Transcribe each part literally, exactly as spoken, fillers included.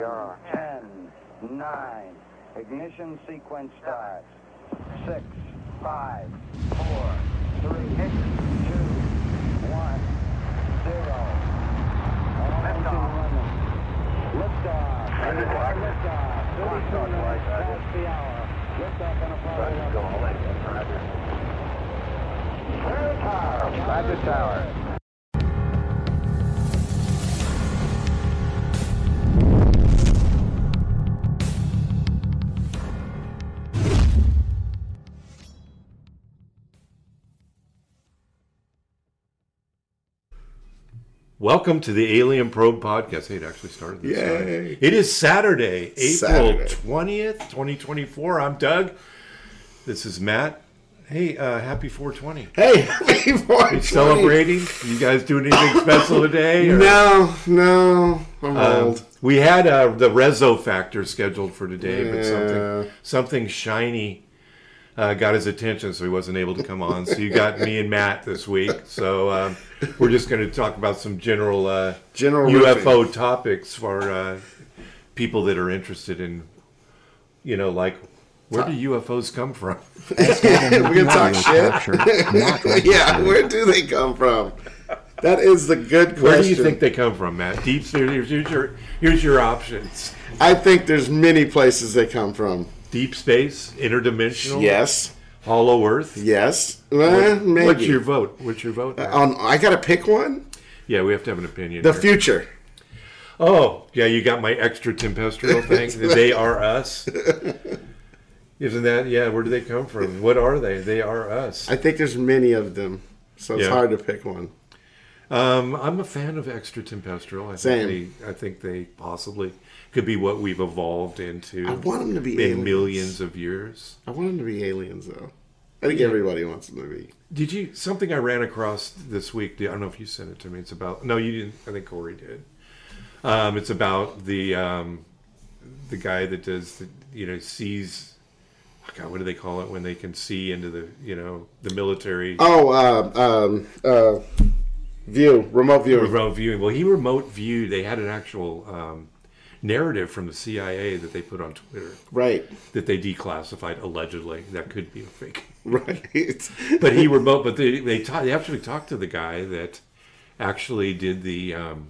ten, nine, ignition sequence starts. six, five, four, three, two, one, zero. All engine running. Liftoff. Liftoff. thirty-two minutes past the hour. Liftoff on Apollo eleven. Clear tower. Roger tower. Welcome to the Alien Probe Podcast. Hey, it actually started this time. Yay. It is Saturday, April Saturday. twentieth, twenty twenty-four. I'm Doug. This is Matt. Hey, uh, happy four twenty. Hey, happy four twenty. You celebrating? You guys doing anything special today? Or? No, no. I'm Um, old. we had uh, the Rezo Factor scheduled for today, but Yeah. something something shiny uh, got his attention, so he wasn't able to come on. So you got me and Matt this week. So um, we're just going to talk about some general, uh, General U F O roofing. topics for uh, people that are interested in, you know, like, where do U F Os come from? We're going to talk shit? Yeah, where do they come from? That is the good question. Where do you think they come from, Matt? Deep space. Here's, here's your here's your options. I think there's many places they come from. Deep space, interdimensional, Yes. hollow Earth. Yes. Well, What- maybe. What's your vote? What's your vote? Matt? Um, I got to pick one? yeah, we have to have an opinion. The here. future. Oh, yeah, you got my extraterrestrial thing. They are us. Isn't that? Yeah. Where do they come from? What are they? They are us. I think there's many of them, so it's Yeah. hard to pick one. Um, I'm a fan of extraterrestrial. I Same. think they, I think they possibly could be what we've evolved into. I want them to be in aliens. millions of years. I want them to be aliens, though. I think everybody wants them to be. Did you something I ran across this week? I don't know if you sent it to me. It's about no, you didn't. I think Corey did. Um, it's about the um, the guy that does the, you know sees. Oh God, what do they call it when they can see into the you know the military Oh, uh, um, uh, view, remote view. remote viewing? Well, he remote viewed. They had an actual um, narrative from the C I A that they put on Twitter Right, that they declassified allegedly. That could be a fake. right. But he remote. But they they, ta- they actually talked to the guy that actually did the um,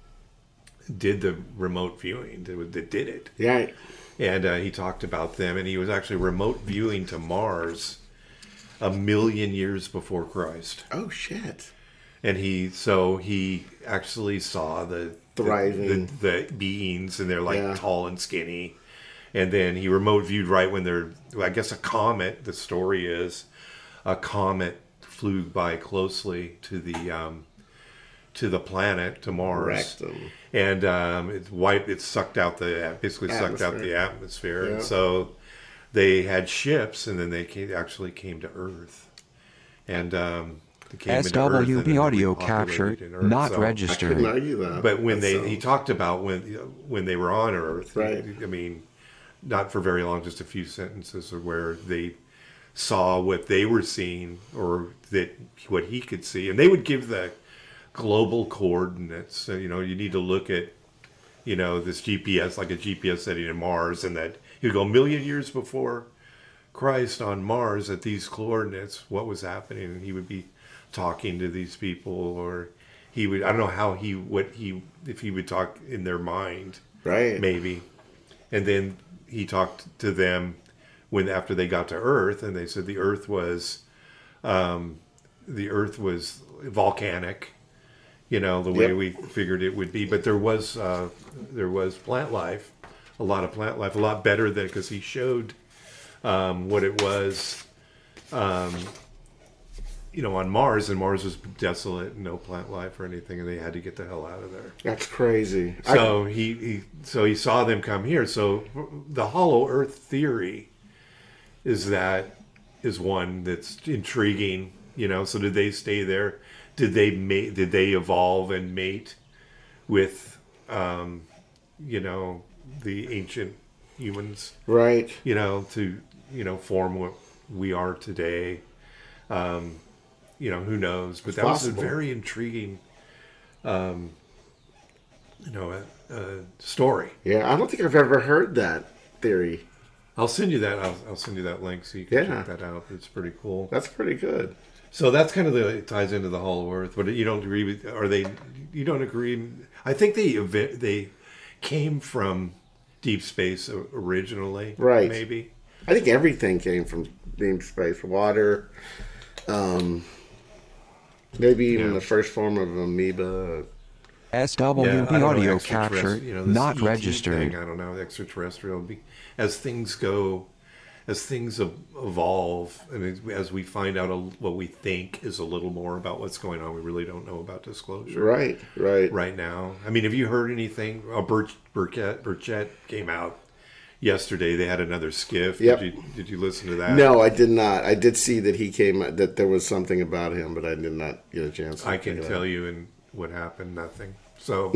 did the remote viewing. That, that did it, Right. and uh, he talked about them. And he was actually remote viewing to Mars a million years before Christ. Oh, shit. And he so he actually saw the the, Thriving. the, the beings, and they're like Yeah. tall and skinny. And then he remote viewed right when they're, I guess, a comet. The story is a comet flew by closely to the um, to the planet, to Mars, Wrecked them. and um, it wiped. It sucked out the basically sucked out the atmosphere, Yeah. and so they had ships, and then they came, actually came to Earth, and um, they came S into Earth, and W then B audio repopulated capture in Earth. not So- I registered. couldn't argue that. but when That's, they um, he talked about when when they were on Earth, Right. I mean, not for very long, just a few sentences of where they saw what they were seeing, or that what he could see, and they would give the global coordinates. So, you know, you need to look at, you know, this G P S, like a G P S setting in Mars, and that you go a million years before Christ on Mars at these coordinates, what was happening, and he would be talking to these people, or he would, I don't know how he, what he, if he would talk in their mind, right. maybe. And then he talked to them when, after they got to Earth, and they said the Earth was, um, the Earth was volcanic, you know, the way Yep. we figured it would be. But there was, uh, there was plant life, a lot of plant life, a lot better than, because he showed um, what it was, um, you know, on Mars, and Mars was desolate, no plant life or anything, and they had to get the hell out of there. That's crazy. So he, he so he saw them come here. So the hollow Earth theory is that is one that's intriguing. You know, so did they stay there? Did they mate? Did they evolve and mate with, um, you know, the ancient humans? I, right. You know, to you know form what we are today. Um, you know, who knows? But It's that was a possible. very intriguing, um, you know, uh, story. Yeah, I don't think I've ever heard that theory. I'll send you that. I'll, I'll send you that link so you can Yeah. check that out. It's pretty cool. That's pretty good. So that's kind of the it ties into the Hollow Earth. But you don't agree with? Are they? You don't agree? I think they ev- they came from deep space originally. Right. Maybe. I think everything came from deep space. Water. Um, maybe even Yeah. the first form of amoeba. S W B Yeah, I don't know, audio extraterrest- capture you know, this not E T registered. thing, I don't know, extraterrestrial. Be- As things go, as things ev- evolve, and as- as we find out a, what we think is a little more about what's going on, we really don't know about disclosure Right, right. right now. I mean, have you heard anything? Oh, Bur- Burkett, Burchett came out yesterday. They had another skiff. Yep. Did you, did you listen to that? No, I did not. I did see that he came, that there was something about him, but I did not get a chance to I can check it tell out. you and what happened. Nothing. So.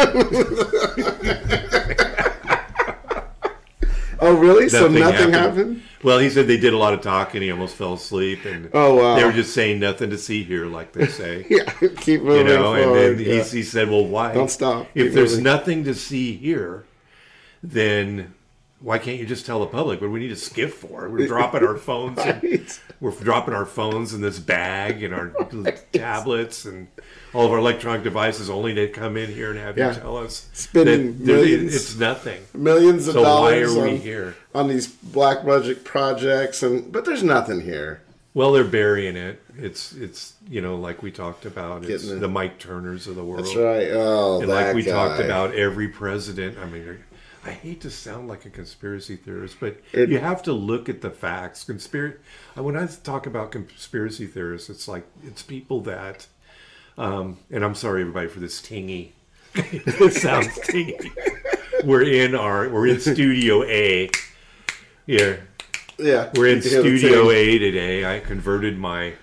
Oh, really? So Nothing nothing happened? happened? Well, he said they did a lot of talking. He almost fell asleep, and Oh, wow. they were just saying nothing to see here, like they say. Yeah, keep You moving know, and forward. then he, yeah. he said, "Well, why? Don't stop. If Keep there's moving." nothing to see here, then why can't you just tell the public what do we need a skiff for? We're dropping our phones. In, Right. we're dropping our phones in this bag and our tablets and all of our electronic devices only to come in here and have Yeah. you tell us Spending that there- millions. it's nothing. Millions of So why dollars are we on, here? on these black budget projects, and but there's nothing here. Well, they're burying it. It's it's you know like we talked about. It's Getting it. the Mike Turners of the world. That's right. Oh, And that like we guy. talked about, every president. I mean, I hate to sound like a conspiracy theorist, but It- you have to look at the facts. Conspiracy. When I talk about conspiracy theorists, it's like it's people that. Um, and I'm sorry, everybody, for this tingy. It sounds tingy. We're in our we're in Studio A. Here. Yeah, We're in you can hear the Studio ting. A today. I converted my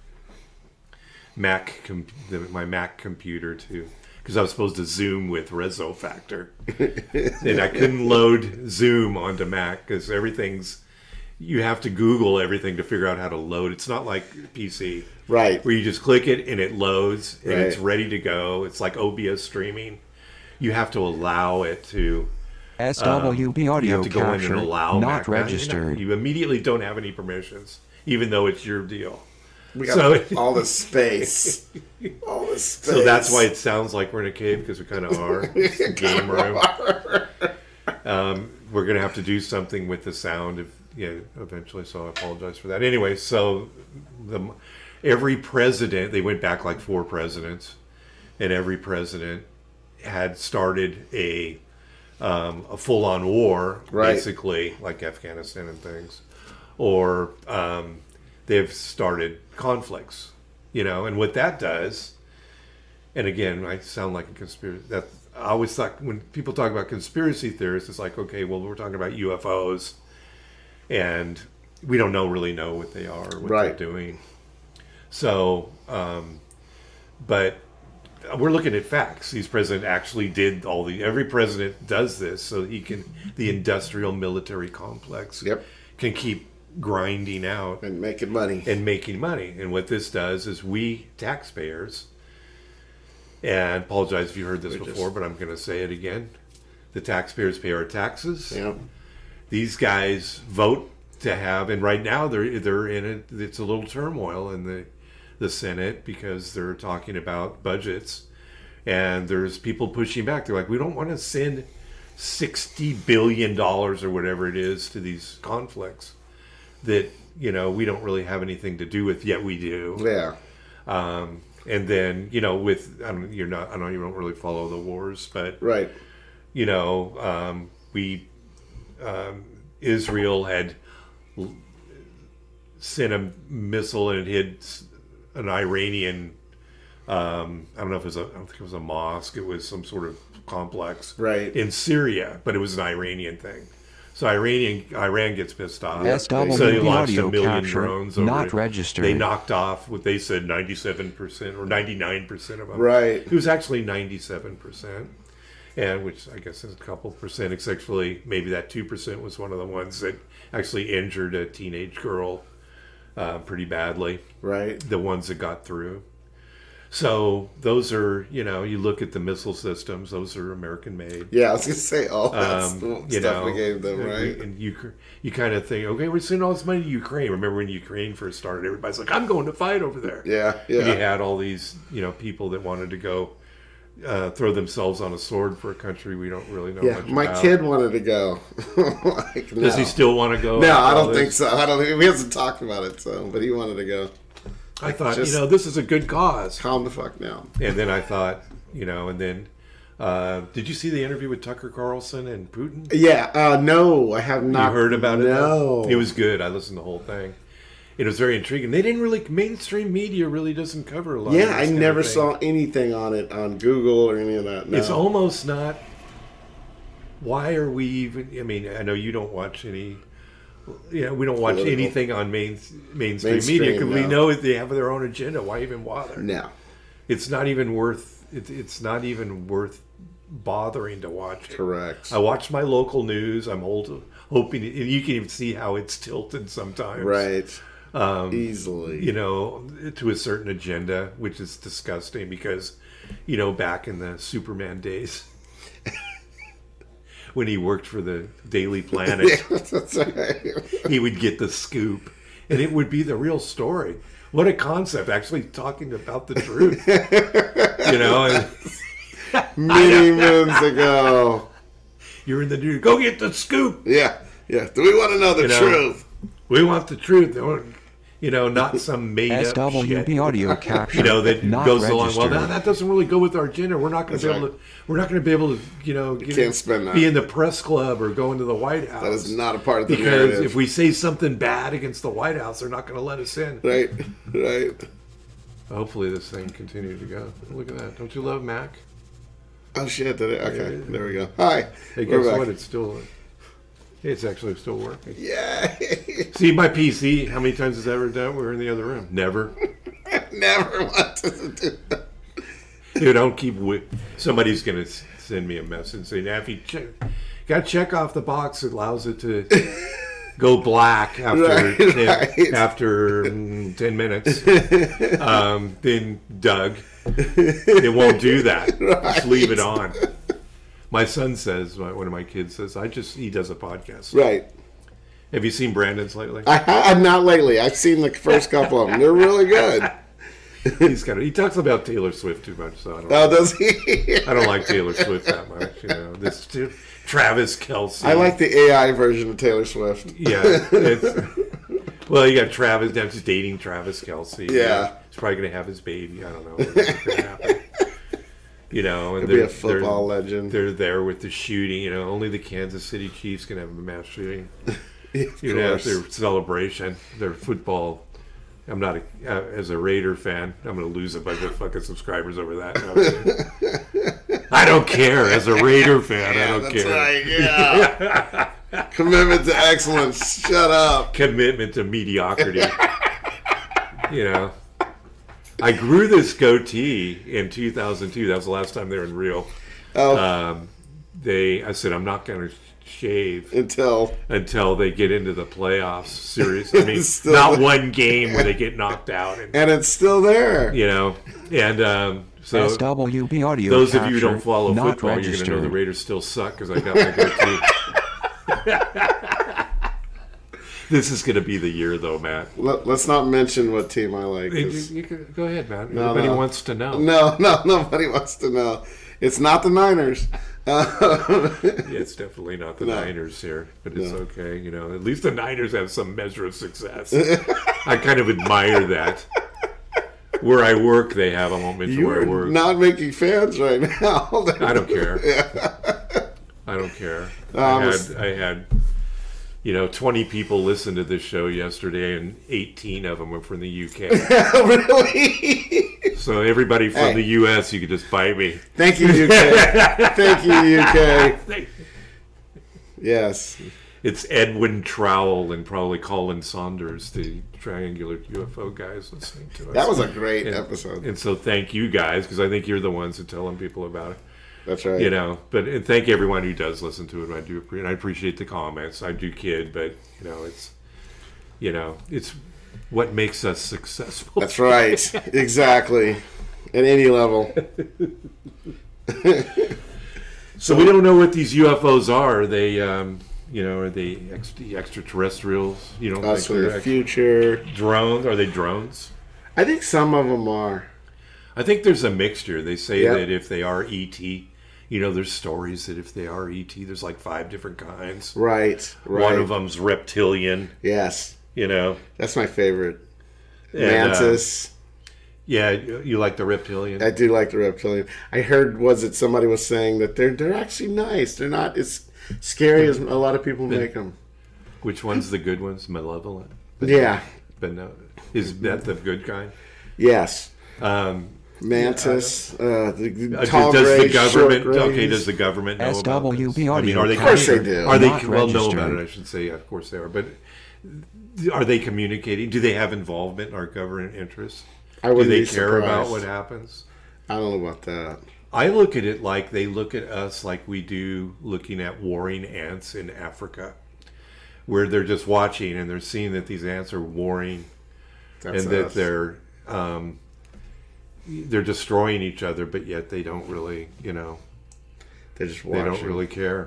Mac com- the, my Mac computer to because I was supposed to Zoom with Rezo Factor, and I couldn't load Zoom onto Mac because everything's you have to Google everything to figure out how to load. It's not like P C, Right. where you just click it and it loads and Right. it's ready to go. It's like O B S streaming. You have to allow it to. S W B You audio have to go in capture and allow not Mac. Now, you know, registered. You immediately don't have any permissions, even though it's your deal. We got So- all the space. All the space. So that's why it sounds like we're in a cave because we kind of are. It's a game room. Um, we're gonna have to do something with the sound, if yeah, eventually. So I apologize for that. Anyway, so the every president they went back like four presidents, and every president had started a um, a full on war, Right. basically like Afghanistan and things, or um, they've started conflicts, you know, and what that does. And again, I sound like a conspiracy. That I always thought when people talk about conspiracy theorists, it's like, okay, well, we're talking about U F Os, and we don't know really know what they are, or what Right. they're doing. So, um, but we're looking at facts. These president actually did all the. Every president does this, so he can the industrial military complex Yep. can keep grinding out And making money. and making money. And what this does is we taxpayers, and apologize if you heard this We're before, just- but I'm going to say it again. The taxpayers pay our taxes. Yeah. These guys vote to have, and right now they're they're in it. It's a little turmoil in the the Senate because they're talking about budgets, and there's people pushing back. They're like, we don't want to send sixty billion dollars or whatever it is to these conflicts that you know we don't really have anything to do with. Yet we do. Yeah. Um, and then you know, with I don't, you're not. I know you don't really follow the wars, but Right. you know, um, we um, Israel had l- sent a missile and it hit an Iranian. Um, I don't know if it was a. I don't think it was a mosque. It was some sort of complex Right. in Syria, but it was an Iranian thing. So Iranian Iran gets pissed off. S W So they B launched a audio million capture drones over not it. registered. They knocked off what they said ninety-seven percent or ninety-nine percent of them. Right. It was actually ninety-seven percent. And which I guess is a couple percent. It's actually maybe that two percent was one of the ones that actually injured a teenage girl uh, pretty badly. Right. The ones that got through. So those are, you know, you look at the missile systems; those are American made. Yeah, I was gonna say all that Um, stuff you know, we gave them, right? And you you kind of think, okay, we're sending all this money to Ukraine. Remember when Ukraine first started? Everybody's like, I'm going to fight over there. Yeah, And you yeah. had all these, you know, people that wanted to go uh, throw themselves on a sword for a country we don't really know Yeah, much my about. kid wanted to go. like, Does no. he still want to go? No, after I all don't this? think so. I don't. We hasn't talked about it, so but he wanted to go. I thought, Just- you know, this is a good cause. Calm the fuck down. And then I thought, you know, and then uh, did you see the interview with Tucker Carlson and Putin? Yeah. Uh, no, I have not. You heard about it? No, It was good. I listened to the whole thing. It was very intriguing. They didn't really, mainstream media really doesn't cover a lot of Yeah, this I kind of never thing. saw anything on it on Google or any of that. No. It's almost not. Why are we even? I mean, I know you don't watch any. You know, we don't watch Political. anything on main, mainstream, Mainstream, media because we no. know they have their own agenda. Why even bother? No. It's not even worth. It, it's not even worth bothering to watch it. Correct. I watch my local news. I'm hold, hoping, and you can even see how it's tilted sometimes. Right. Um, Easily. You know, to a certain agenda, which is disgusting because, you know, back in the Superman days, when he worked for the Daily Planet, Yeah, that's right. he would get the scoop, and it would be the real story. What a concept! Actually, talking about the truth. You know, and Many moons ago. you're in the news. Go get the scoop. Yeah. Yeah. Do we want to know the You know, truth? We want the truth. You know, not some made S up W shit. B audio capture. You know, that not goes along. Well, registered. that, that doesn't really go with our agenda. We're not going to That's be able right. to. We're not going to be able to. You know, get, can't spend that. be in the press club or go into the White House. That is not a part of the because narrative. if we say something bad against the White House, they're not going to let us in. Right. Right. Hopefully, this thing continues to go. Look at that! Don't you love Mac? Oh shit! Did it? Okay. Yeah. There we go. Hi. Hey, We're guess back. what? It's still. It's actually still working. Yay! See, my P C. How many times has that ever done? We're in the other room. Never. Never wanted to do that. Dude, don't keep. Wi- Somebody's gonna s- send me a message and say, "Now, if you check, got to check off the box that allows it to go black after Right, ten, right. after mm, ten minutes." Um, then Doug, it won't do that. Just leave it on. My son says, my, one of my kids says, "I just he does a podcast." Right. Have you seen Brandon's lately? I have not lately. I've seen the first couple of them. They're really good. He's kind of he talks about Taylor Swift too much, so I don't. Oh, does he? I don't like Taylor Swift that much. You know, this Travis Kelce. I like the A I version of Taylor Swift. Yeah. It's, well, you got Travis. Now just dating Travis Kelce. Yeah. He's probably going to have his baby. I don't know what's going to happen. You know, and He'll be they're a football they're, legend. They're there with the shooting. You know, only the Kansas City Chiefs can have a mass shooting. Of You know, course. their celebration, their football. I'm not a, uh, as a Raider fan. I'm going to lose a bunch of fucking subscribers over that. No, I don't care. As a Raider fan, I don't That's care. right. Yeah. Commitment to excellence. Shut up. Commitment to mediocrity. You know, I grew this goatee in two thousand two. That was the last time they were in Rio. Oh, Um, they, I said, I'm not going to shave until until they get into the playoffs. Series. I mean, It's still not there. one game where they get knocked out. And, and it's still there. you know, and um, so S W B audio those capture. of you who don't follow not football, you're going to know the registered. Raiders still suck because I got my goatee. This is going to be the year, though, Matt. Let, let's not mention what team I like. You, 'cause- you can, go ahead, man. No, Everybody no. wants to know. No, no, nobody wants to know. It's not the Niners. Uh, Yeah, it's definitely not the No. Niners here, but it's No. okay. You know, at least the Niners have some measure of success. I kind of admire that. Where I work, they have. I won't mention where I You're work. not making fans right now. I don't care. I don't care. Um, I had, I had, you know, twenty people listen to this show yesterday, and eighteen of them were from the U K. Really? So everybody from Hey. the U S, you could just bite me. Thank you, U K. Thank you, U K. Yes. It's Edwin Trowell and probably Colin Saunders, the triangular U F O guys listening to us. That was a great and, episode. And so thank you guys, because I think you're the ones who telling people about it. That's right. You know, but and thank everyone who does listen to it. I do, appre- and I appreciate the comments. I do kid, but you know, it's, you know, it's what makes us successful. That's right. Exactly. at any level. So we don't know what these U F Os are. Are they, um, you know, are they ex- extraterrestrials? You don't Us think from they're the ex- future. drones? Are they drones? I think some of them are. I think there's a mixture. They say Yep. that if they are E T, you know, there's stories that if they are E T, there's like five different kinds. Right, right. One of them's reptilian, Yes. you know. That's my favorite. And, uh, Mantis. yeah, you you like the reptilian? I do like the reptilian. I heard, was it somebody was saying that they're they're actually nice. They're not as scary as a lot of people make them. Which one's the good ones? Malevolent? Yeah. But no, is that the good kind? Yes. Um, Mantis. Uh, the uh, tall does gray, the government? short Okay, grays. does the government know S W about B this? I mean, audio are they? Of course they commu- do. Are they Not well know registered. about it? I should say. Of course they are. But are they communicating? Do they have involvement in our government interests? I Do wouldn't they be care about surprised. what happens? I don't know about that. I look at it like they look at us like we do looking at warring ants in Africa, where they're just watching and they're seeing that these ants are warring That's and that us. they're um, they're destroying each other, but yet they don't really, you know, They're just they watching. don't really care.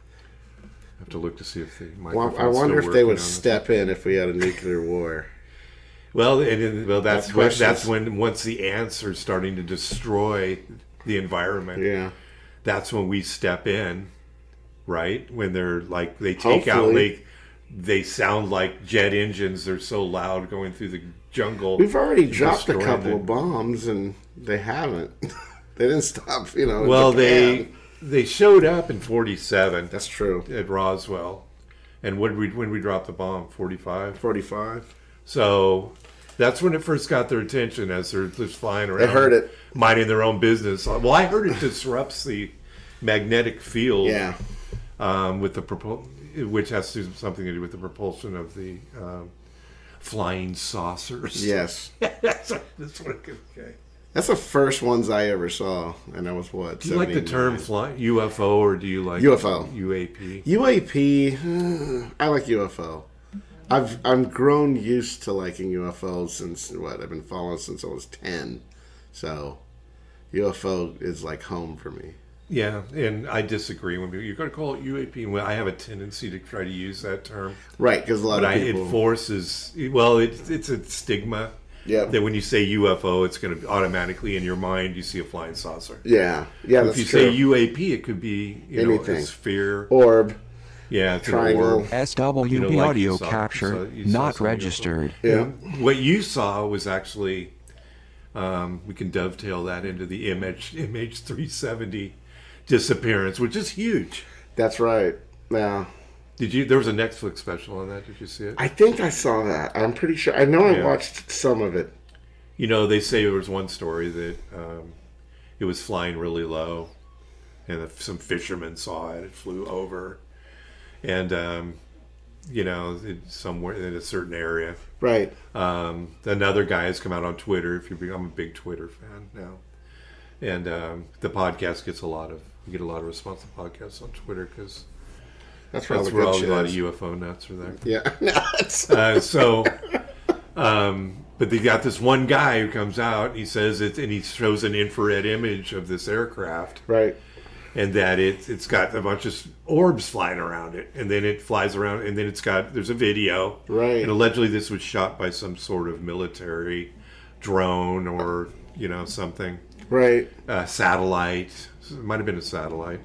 I have to look to see if the Well, microphone's I wonder still if they working would on this. step in if we had a nuclear war. Well, and, and well, that's That's when, questions. that's when once the ants are starting to destroy the environment. Yeah. That's when we step in, right? When they're like they take out Hopefully. they they sound like jet engines. They're so loud going through the jungle. We've already dropped a destroying couple the- of bombs, and they haven't. They didn't stop, you know. in Well, Japan. they they showed up in forty-seven That's true. at Roswell, and when we when we dropped the bomb, forty-five. forty-five. So that's when it first got their attention as they're just flying around. They heard it. minding their own business. Well, I heard it disrupts the magnetic field. Yeah. Um, with the propul- which has to do something to do with the propulsion of the um, flying saucers. Yes. that's, that's what it could. Okay. That's the first ones I ever saw, and I was what? Do you like the term fly, U F O or do you like U F O. U A P? U A P. uh, I like U F O. I've I'm grown used to liking U F Os since what I've been following since I was ten, so U F O is like home for me. Yeah, and I disagree. When you're going to call it U A P, well, I have a tendency to try to use that term, Right, because a lot but of I, people. it forces. Well, it, it's a stigma. Yeah. That when you say U F O, it's going to automatically in your mind you see a flying saucer. yeah, yeah, that's If you true. say U A P, it could be you know Anything. a sphere. Orb. Yeah, it's triangle. an orb. S W B You know, like you audio saw- capture you saw- you saw not some U F O. registered. Yeah. What you saw was actually, um, we can dovetail that into the M H M H three seventy disappearance, which is huge. That's right. Yeah. Did you? There was a Netflix special on that. Did you see it? I think I saw that. I'm pretty sure. I know I Yeah. watched some of it. You know, they say there was one story that um, it was flying really low, and if some fishermen saw it. It flew over, and um, you know, it, somewhere in a certain area. Right. Um, another guy has come out on Twitter. If you, I'm a big Twitter fan now, and um, the podcast gets a lot of we get a lot of response to podcasts on Twitter because That's where all that's the where good all, a shit lot is. of U F O nuts are there. Yeah. Nuts. Uh, so, um, but they got this one guy who comes out. He says it, and he shows an infrared image of this aircraft, Right. and that it it's got a bunch of orbs flying around it, and then it flies around, and then it's got there's a video, Right. and allegedly this was shot by some sort of military drone or you know something, Right. uh, satellite. It might have been a satellite.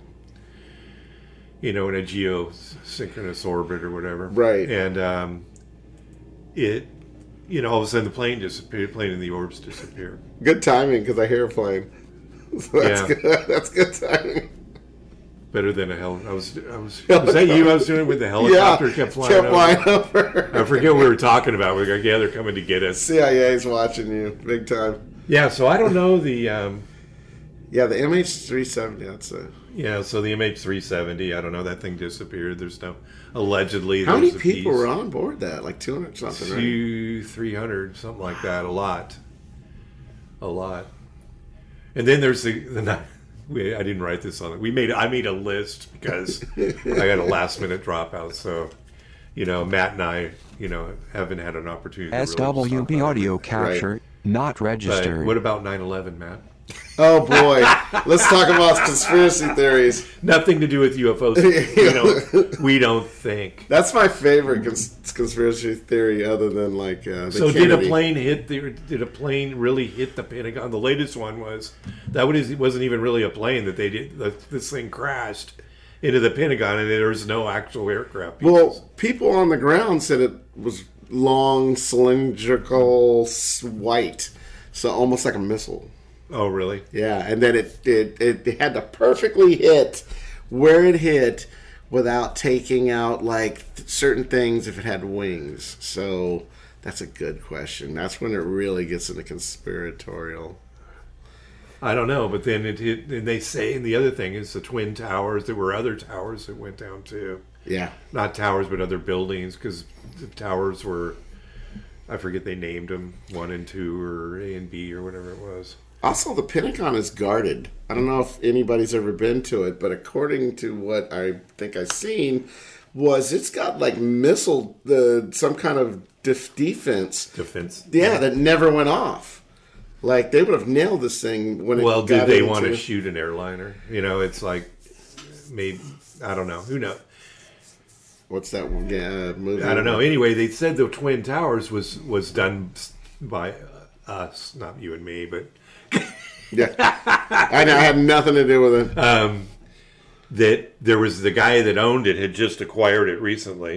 You know, in a geosynchronous orbit or whatever. Right. And um, it, you know, all of a sudden the plane disappeared, plane and the orbs disappear. Good timing because I hear a plane. So that's Yeah. good. That's good timing. Better than a hell. I was, I was, was that you I was doing it with the helicopter Yeah. kept flying Kept over? flying over. I forget what we were talking about. We were like, yeah, they're coming to get us. C I A's watching you big time. Yeah, so I don't know the, um, Yeah, the M H three seventy. That's a. yeah, so the M H three seventy, I don't know, that thing disappeared. There's no, allegedly, How there's many a people piece. were on board that? Like two hundred something, right? Two, three hundred, something like that. A lot, a lot. And then there's the, the night- we, I didn't write this on it. We made I made a list because I got a last minute dropout. So, you know, Matt and I, you know, haven't had an opportunity. To S W B really audio talk about it. capture Not But registered. what about nine eleven, Matt? Oh boy, let's talk about conspiracy theories. Nothing to do with U F Os. We don't, we don't think. That's my favorite cons- conspiracy theory, other than like. Uh, the So did a Kennedy. plane hit the? Did a plane really hit the Pentagon? The latest one was that was, it wasn't even really a plane that they did. The, this thing crashed into the Pentagon, and there was no actual aircraft pieces. Well, people on the ground said it was long, cylindrical, s- white, so almost like a missile. Oh, really? Yeah, and then it, it it had to perfectly hit where it hit without taking out like th- certain things if it had wings. So that's a good question. That's when it really gets into conspiratorial. I don't know, but then it hit, and they say, and the other thing is the Twin Towers. There were other towers that went down too. Yeah, Not towers, but other buildings, because the towers were, I forget they named them, one and two, or A and B, or whatever it was. also, the Pentagon is guarded. I don't know if anybody's ever been to it, but according to what I think I've seen, was it's got like missile, the some kind of def- defense. Defense. Yeah, that never went off. Like they would have nailed this thing when it Well, got did they into- want to shoot an airliner? You know, it's like, maybe, I don't know. Who knows? What's that one? Yeah, movie. I don't know. Anyway, they said the Twin Towers was, was done by us, not you and me, but Yeah, I know. I had nothing to do with it. um, that there was the guy that owned it had just acquired it recently.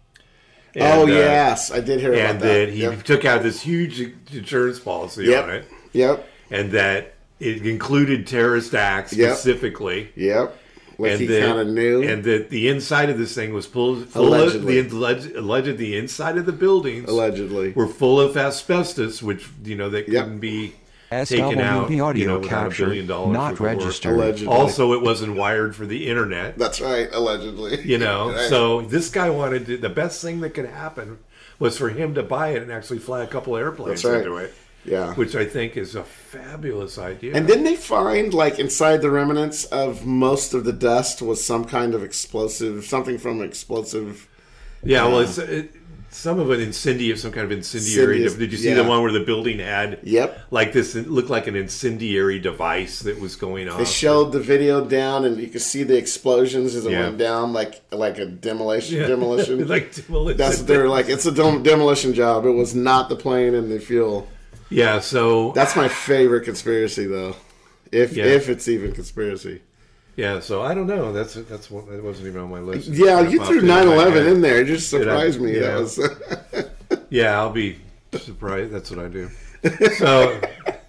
oh And, uh, yes, I did hear and about that. that he Yep. took out this huge insurance policy Yep. on it, Yep. and that it included terrorist acts Yep. specifically. Yep. Like and he that- kind of knew. and that the inside of this thing was full, full Allegedly. of the alleged, alleged the inside of the buildings Allegedly. were full of asbestos, which you know that Yep. couldn't be S taken W out. B You audio know, without a capture. billion dollars Not worth of work. registered. Allegedly. Also, it wasn't wired for the internet. That's right. Allegedly. You know, Right. so this guy wanted to, the best thing that could happen was for him to buy it and actually fly a couple airplanes That's right. into it, Yeah. which I think is a fabulous idea. And didn't they find, like, inside the remnants of most of the dust was some kind of explosive, something from explosive. yeah, well, it's it, some of it incendiary, some kind of incendiary. Incendious, Did you see yeah. the one where the building had Yep. like this? It looked like an incendiary device that was going off. They showed the video down, and you could see the explosions as it Yeah. went down, like like a demolition. Yeah. Demolition. like demolition. That's what they were like. It's a dem- demolition job. It was not the plane and the fuel. Yeah, so That's my favorite conspiracy, though. If Yeah. if it's even conspiracy. yeah, so I don't know. That's that's one that wasn't even on my list. Yeah, It you popped threw into my nine eleven head. in there. It just Did I? surprised me. Yeah. That was Yeah, I'll be surprised. That's what I do. So,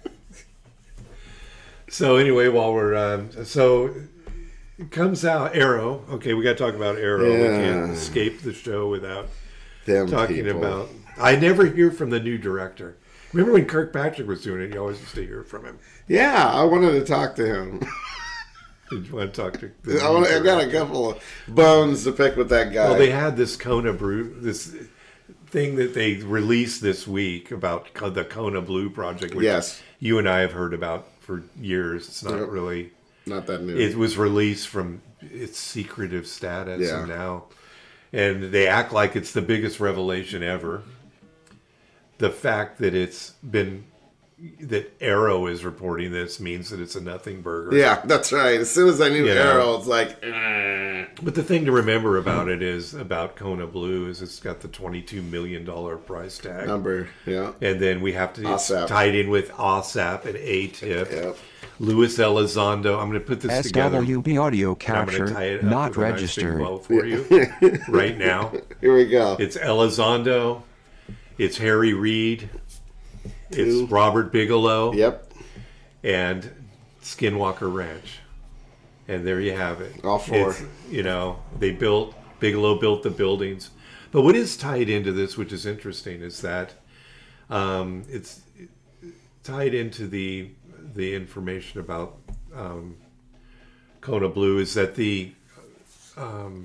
so anyway, while we're um, so it comes out Arrow. Okay, we got to talk about Arrow. We Yeah. can't escape the show without them talking people. about. I never hear from the new director. Remember when Kirkpatrick was doing it? You always used to hear from him. Yeah, I wanted to talk to him. Did you want to talk to? The I, new wanna, I got a director? couple of bones to pick with that guy. Well, they had this Kona Brew, this thing that they released this week about co- the Kona Blue project, which Yes. you and I have heard about for years. It's not Yep. really. Not that new. It was released from its secretive status, Yeah. and now, and they act like it's the biggest revelation ever. The fact that it's been that Arrow is reporting this means that it's a nothing burger. yeah, that's right. As soon as I knew You know. Arrow, it's like, eh. But the thing to remember about it is about Kona Blue is it's got the twenty-two million dollars price tag. number. Yeah. And then we have to it's OSAP. tied in with OSAP and A T I P. Yep. Luis Elizondo. I'm going to put this S together. W B audio and I'm going capture. to tie it up Not with a nice big registered. bow for you right now. Here we go. It's Elizondo. It's Harry Reid. Two. It's Robert Bigelow. Yep. And Skinwalker Ranch. And there you have it. All four. It's, you know, they built, Bigelow built the buildings. But what is tied into this, which is interesting, is that um, it's tied into the the information about um, Kona Blue is that the um,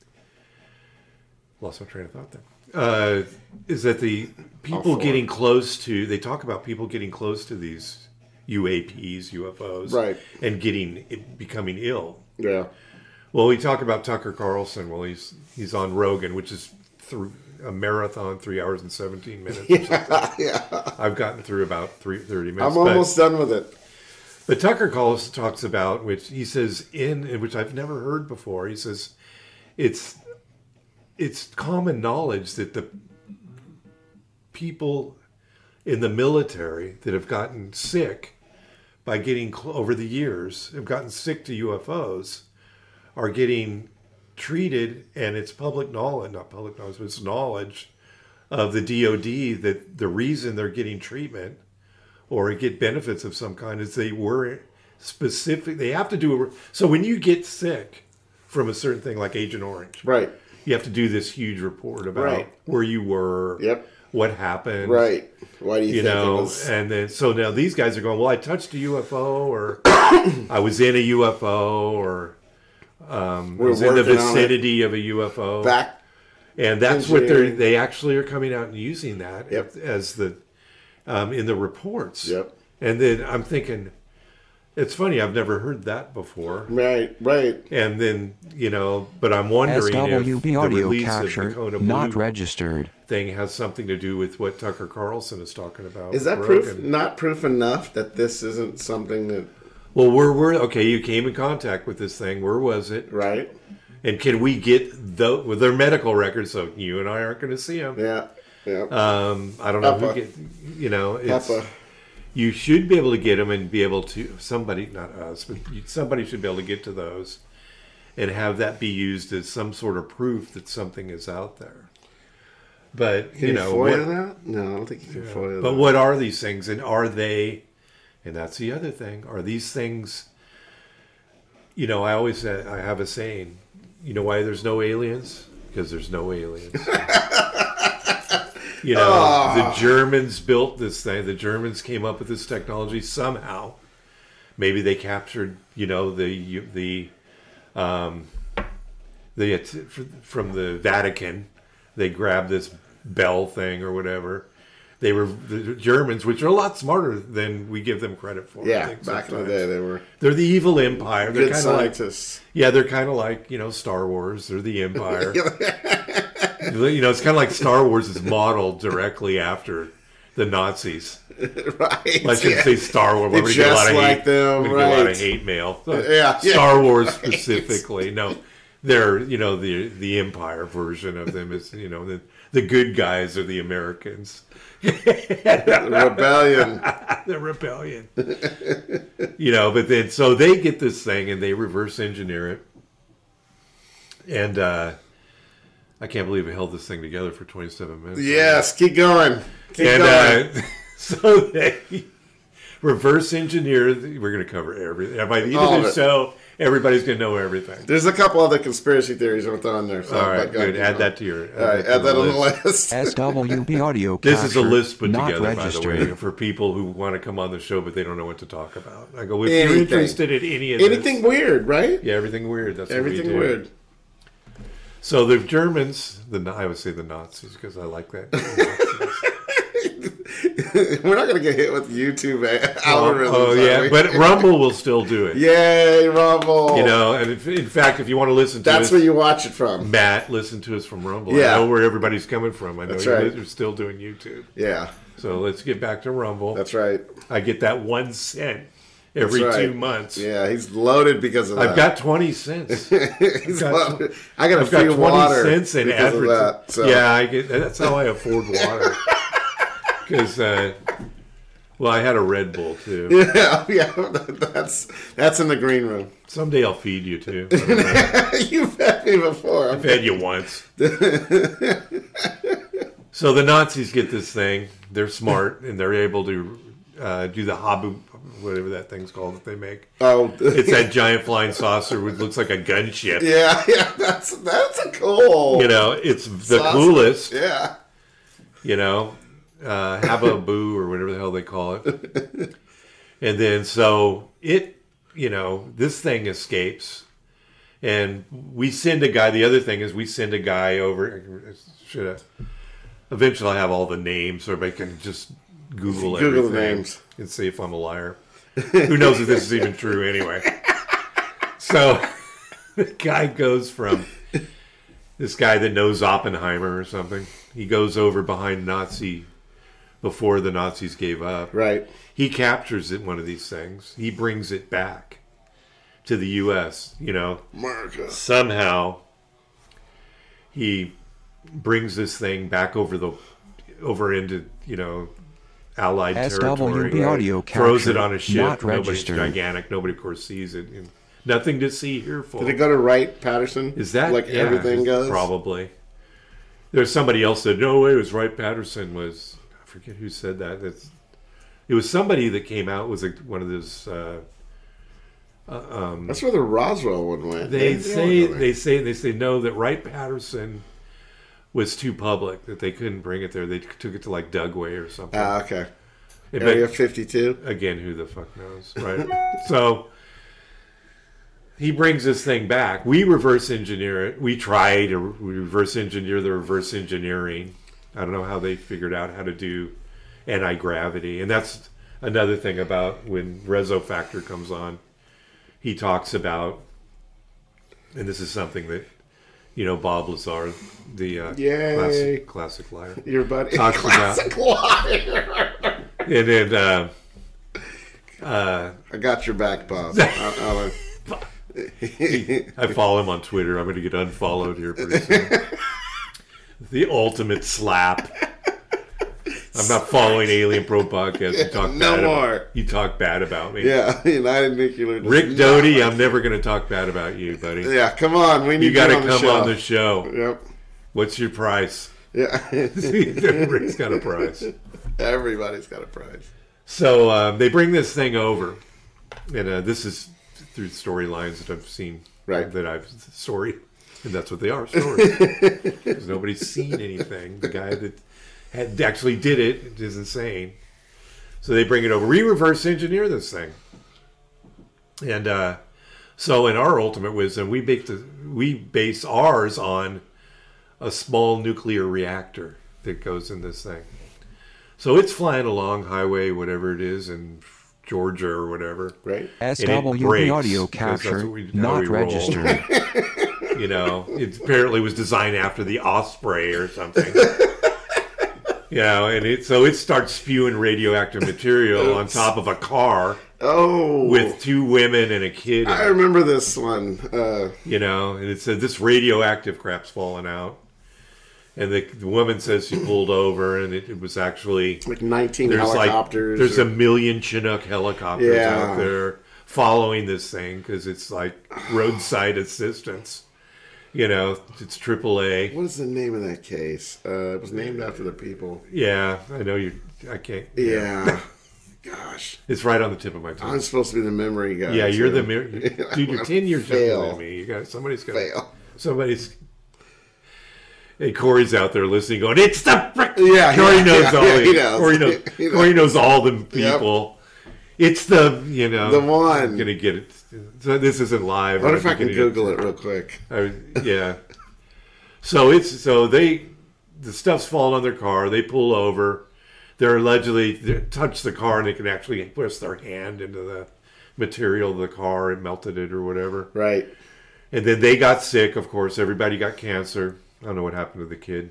lost my train of thought there. Uh, is that the people four. getting close to? They talk about people getting close to these U A Ps, U F Os, Right. and getting it, becoming ill. Yeah. Well, we talk about Tucker Carlson. Well, he's he's on Rogan, which is through a marathon, three hours and seventeen minutes. Or something. Yeah. I've gotten through about three, thirty minutes. I'm almost done with it. But Tucker Carlson talks about, which he says in, which I've never heard before. He says it's it's common knowledge that the people in the military that have gotten sick by getting cl- over the years have gotten sick to U F Os are getting treated, and it's public knowledge, not public knowledge, but it's knowledge of the D O D that the reason they're getting treatment or get benefits of some kind is they were specific. They have to do a, so when you get sick from a certain thing like Agent Orange, Right. you have to do this huge report about Right. where you were, Yep. what happened, Right. Why do you, you think know, it was? and then so now these guys are going, well, I touched a U F O, or I was in a U F O, or um, I We're was in the working on it. vicinity of a U F O. Back. And that's what they're, engineering. they actually are coming out and using that Yep. as the, um, in the reports. Yep. And then I'm thinking, it's funny, I've never heard that before. Right. Right. And then, you know, but I'm wondering S W if B the audio release of capture Dakota not Blue registered. thing has something to do with what Tucker Carlson is talking about. Is that with proof? Rogan. Not proof enough that this isn't something that. Well, where were, okay, you came in contact with this thing. Where was it? Right. And can we get the, with their medical records, so you and I aren't going to see them. Yeah. Yeah. Um, I don't know Peppa. who get, you know, it's, Peppa. you should be able to get them and be able to, somebody, not us, but you- somebody should be able to get to those and have that be used as some sort of proof that something is out there. But, Can you you know, FOIA what, that? No, I don't think you can FOIA but that. what are these things, and are they, and that's the other thing, are these things, you know, I always say, I have a saying, you know why there's no aliens? Because there's no aliens. You know, Oh. the Germans built this thing. The Germans came up with this technology somehow. Maybe they captured, you know, the the um, the from the Vatican. They grabbed this bell thing or whatever. They were the Germans, which are a lot smarter than we give them credit for. I Yeah, think back in the sometimes. day they were They're the evil empire. They're good kind of like, scientists. yeah, they're kind of like, you know, Star Wars. They're the empire. You know, it's kind of like Star Wars is modeled directly after the Nazis. Right. I shouldn't yeah. say Star Wars. They We're gonna get a lot dress of like hate. them, We're gonna get a lot right. of hate mail. Yeah, yeah. Star Wars specifically. No, they're, you know, the the Empire version of them is, you know, the the good guys are the Americans. Rebellion. The rebellion. You know, but then so they get this thing and they reverse engineer it. And uh I can't believe we held this thing together for twenty-seven minutes. Yes, keep going. Keep And going. uh, so they reverse engineer. We're going to cover everything. By the end All of of the it. show, everybody's going to know everything. There's a couple other conspiracy theories I'm throwing there. So All right, but go ahead, good. keep Add going. that to your. All right, add to that on the list. list. S W B audio This capture is a list put not together, by the registered. way, for people who want to come on the show but they don't know what to talk about. I go, if you're Anything. interested in any of Anything this, weird, right? yeah, everything weird. That's Everything what we do. weird. So the Germans, the I would say the Nazis because I like that. We're not going to get hit with YouTube algorithms. Oh are yeah, we? but Rumble will still do it. Yay, Rumble. You know, and if, in fact, if you want to listen to That's us, where you watch it from. Matt, listen to us from Rumble. Yeah. I know where everybody's coming from. I know That's you're, right. you're still doing YouTube. Yeah, So let's get back to Rumble. that's right. I get that one cent every That's right. two months. Yeah, he's loaded because of that. I've got twenty cents. he's got- loaded. I got a I've got free twenty water cents in because of advertising. that. So. Yeah, I get. That's how I afford water. Because, uh, well, I had a Red Bull too. Yeah, yeah, that's that's in the green room. Someday I'll feed you too. I don't know. You've had me before. I've had you once. So the Nazis get this thing. They're smart and they're able to uh, do the Habu, whatever that thing's called that they make. Oh, It's that giant flying saucer which looks like a gunship. yeah, yeah. That's that's a cool. You know, it's the sauce. coolest. Yeah. You know, uh, Hababoo or whatever the hell they call it. And then so it, you know, this thing escapes. And we send a guy. The other thing is we send a guy over. Should have. Eventually, I'll have all the names, so everybody can just Google, Google the everything names. and see if I'm a liar. Who knows if this is even true anyway? So the guy goes from this guy that knows Oppenheimer or something. He goes over behind Nazi before the Nazis gave up. Right. He captures it, one of these things. He brings it back to the U S, you know. America. Somehow he brings this thing back over the over into, you know, Allied S W B territory. audio Throws it capture on a ship. not Nobody's registered. gigantic. Nobody, of course, sees it. And nothing to see here for. Did it go to Wright Patterson? Is that like yeah, everything goes? Probably. There's somebody else that no way it was Wright Patterson was. I forget who said that. It's, it was somebody that came out was like one of those. Uh, uh, um, That's where the Roswell one went. they all say go there. they say they say no that Wright Patterson was too public that they couldn't bring it there. They took it to like Dugway or something. Ah, okay. It Area bet- fifty-two. Again, who the fuck knows, right? So he brings this thing back. We reverse engineer it. We try to re- reverse engineer the reverse engineering. I don't know how they figured out how to do anti-gravity. And that's another thing about when Rezo Factor comes on. He talks about, and this is something that, you know, Bob Lazar, the uh, Yay. classic, classic liar, Your buddy. talks about. Classic liar. And then uh, uh, I got your back, Bob. I'll, I'll, I follow him on Twitter. I'm going to get unfollowed here pretty soon. The ultimate slap. I'm not following Alien Pro Podcast. You talk No bad more. About, you talk bad about me. yeah, United Nuclear. does Rick not Doty, like- I'm never going to talk bad about you, buddy. Yeah, come on. We need You got to on the come show. on the show. Yep. What's your price? Yeah. Rick's got a price. Everybody's got a prize. So um, they bring this thing over, and uh, this is through storylines that I've seen. Right. That I've story, and that's what they are, stories. Because nobody's seen anything. The guy that had actually did it is insane. So they bring it over. We reverse engineer this thing, and uh, so in our ultimate wisdom, we base the, we base ours on a small nuclear reactor that goes in this thing. So it's flying along highway, whatever it is, in Georgia or whatever. Right. S And it W B breaks, audio because that's capture what we- how not we roll. registered. You know, it apparently was designed after the Osprey or something. You know, and it so it starts spewing radioactive material on top of a car Oh. with two women and a kid. in I it, remember this one. Uh, you know, and it said this radioactive crap's falling out. And the, the woman says she pulled over, and it, it was actually like nineteen there's helicopters. like there's or- a million Chinook helicopters Yeah. out there following this thing because it's like roadside assistance. You know, it's triple A. What is the name of that case? Uh, it was named after the people. Yeah, I know you. I can't. Yeah. Gosh. It's right on the tip of my tongue. I'm supposed to be the memory guy. Yeah, you're too. the mir- dude. You're ten years Fail. younger than me. You got somebody's got Fail. somebody's. Hey, Corey's out there listening, going, "It's the frick." Yeah, Corey yeah, knows yeah, all. yeah, the, he knows. Corey knows. He knows. Corey knows all the people. It's the you know The one. I'm gonna get it. So this isn't live. What I'm if I can getting Google it real quick? I, yeah. So it's so they the stuff's falling on their car. They pull over. They're allegedly they touch the car and they can actually push their hand into the material of the car and melted it or whatever. Right. And then they got sick. Of course, everybody got cancer. I don't know what happened to the kid.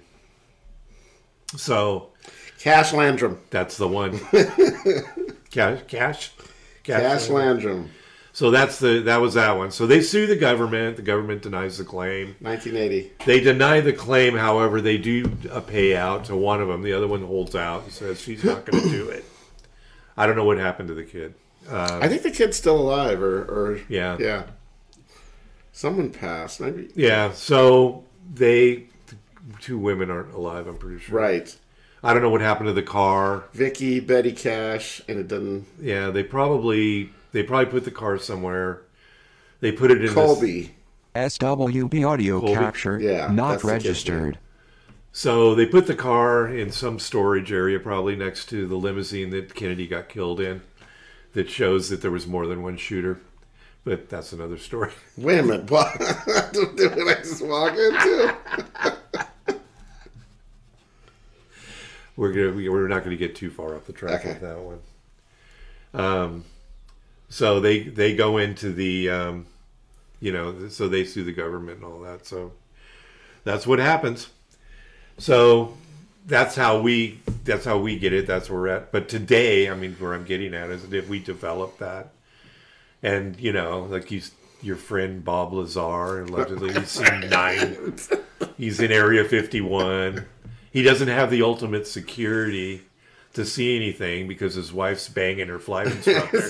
So Cash Landrum. that's the one. Cash, cash, Cash Landrum. So that's the that was that one. So they sue the government. The government denies the claim. nineteen eighty. They deny the claim, however, they do a payout to one of them. The other one holds out and says she's not going to do it. I don't know what happened to the kid. Uh, I think the kid's still alive, or, or Yeah. yeah. Someone passed, maybe. yeah, so they, two women aren't alive, I'm pretty sure. Right. I don't know what happened to the car. Vicky, Betty Cash, and it doesn't. Yeah, they probably they probably put the car somewhere. They put it in this- Colby. S W B audio Colby? capture Yeah, not that's the kid's registered. So they put the car in some storage area, probably next to the limousine that Kennedy got killed in, that shows that there was more than one shooter. But that's another story. Wait a minute. What did I just walk into? We're gonna we, we're not gonna get too far off the track Okay. with that one. Um, so they they go into the um, you know, so they sue the government and all that. So that's what happens. So that's how we that's how we get it. That's where we're at. But today, I mean, where I'm getting at is that if we develop that, and you know, like you, your friend Bob Lazar, allegedly he's seen nine. He's in Area fifty-one. He doesn't have the ultimate security to see anything because his wife's banging her flight instructor.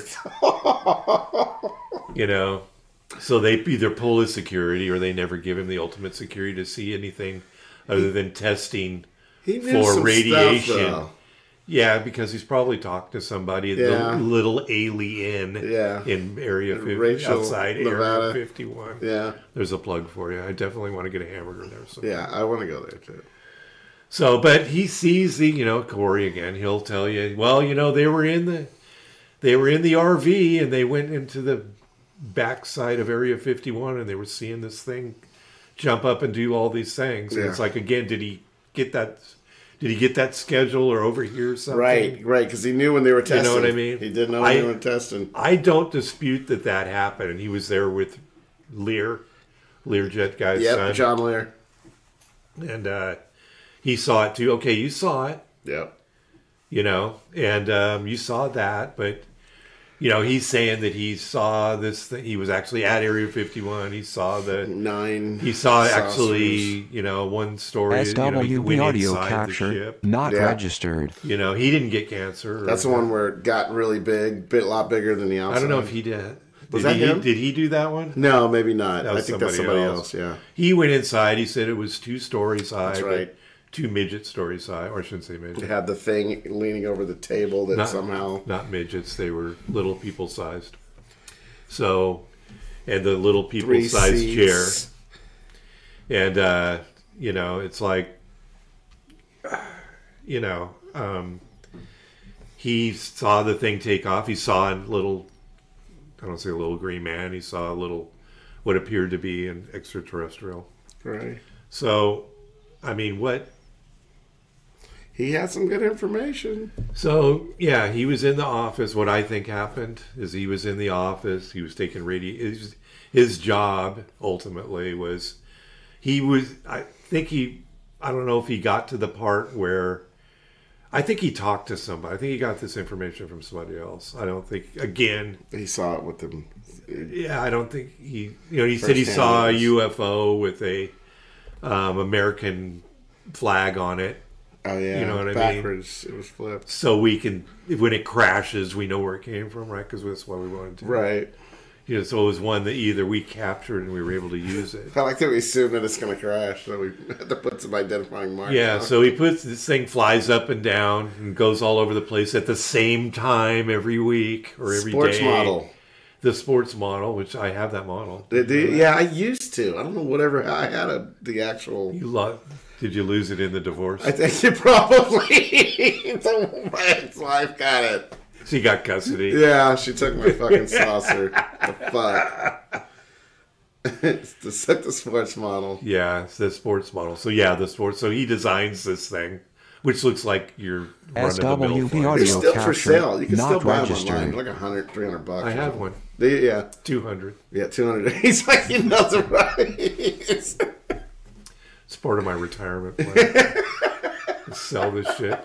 You know, so they either pull his security or they never give him the ultimate security to see anything other than testing He knew for some radiation. stuff, though. Yeah, because he's probably talked to somebody, Yeah. the little alien Yeah. in area fifty, Rachel, outside Nevada. Area fifty-one. Yeah. There's a plug for you. I definitely want to get a hamburger there. So. Yeah, I want to go there too. So, but he sees the, you know, Corey again. He'll tell you, well, you know, they were in the, they were in the R V and they went into the backside of Area fifty-one and they were seeing this thing jump up and do all these things. And Yeah. it's like, again, did he get that? Did he get that schedule or overhear something? Right, right, because he knew when they were testing. You know what I mean? He did know when I- they were testing. I don't dispute that that happened. And he was there with Lear, Learjet guy's Yep, son. John Lear. And uh, he saw it too. Okay, you saw it. Yep. You know, and um, you saw that, but you know, he's saying that he saw this thing. He was actually at Area fifty-one. He saw the. Nine. He saw saucers. actually, you know, one story. S you know, he W B went audio inside the captured, ship. not Yeah. registered. You know, he didn't get cancer. or- That's the one where it got really big, bit a lot bigger than the outside. I don't know if he did. Was did that he, him? Did he do that one? No, maybe not. That I was think that's somebody else. somebody Yeah. He went inside. He said it was two stories high. That's but right. Two midget stories high, or I shouldn't say They midget. had the thing leaning over the table that Not, somehow. not midgets. They were little people sized. So, and the little people Three sized seats. chair. And, uh, you know, it's like, you know, um, he saw the thing take off. He saw a little, I don't say a little green man. He saw a little, what appeared to be an extraterrestrial. Right. So, I mean, what? He had some good information. So, yeah, he was in the office. What I think happened is he was in the office. He was taking radi His, his job, ultimately, was he was, I think he, I don't know if he got to the part where, I think he talked to somebody. I think he got this information from somebody else. I don't think, again, He saw it with them. yeah, I don't think he, you know, he said he First-hand saw a news. U F O with a um, American flag on it. Oh yeah. You know what I mean? Backwards. It was flipped. So we can, when it crashes, we know where it came from, right? Because that's why we wanted to. Right. You know, so it was one that either we captured and we were able to use it. I like that we assume that it's going to crash, so we had to put some identifying marks. Yeah, on. so he puts this thing flies up and down and goes all over the place at the same time every week or every day. Sports model. The sports model, which I have that model. Did you- yeah, I used to. I don't know whatever. I had a the actual. You lo- Did you lose it in the divorce? I think it probably. So my ex-wife got it. She got custody. Yeah, she took my fucking saucer. The fuck. It's the set the sports model. Yeah, it's the sports model. So yeah, the sports. So he designs this thing, which looks like you're S run-of-the-mill W B flying. audio. They're still for capture, sale. You can not still buy registered. them online. Like a hundred, three hundred bucks. I have one. They, yeah, Two hundred. yeah, two hundred. He's like, he knows the price. It's part of my retirement plan. Sell this shit.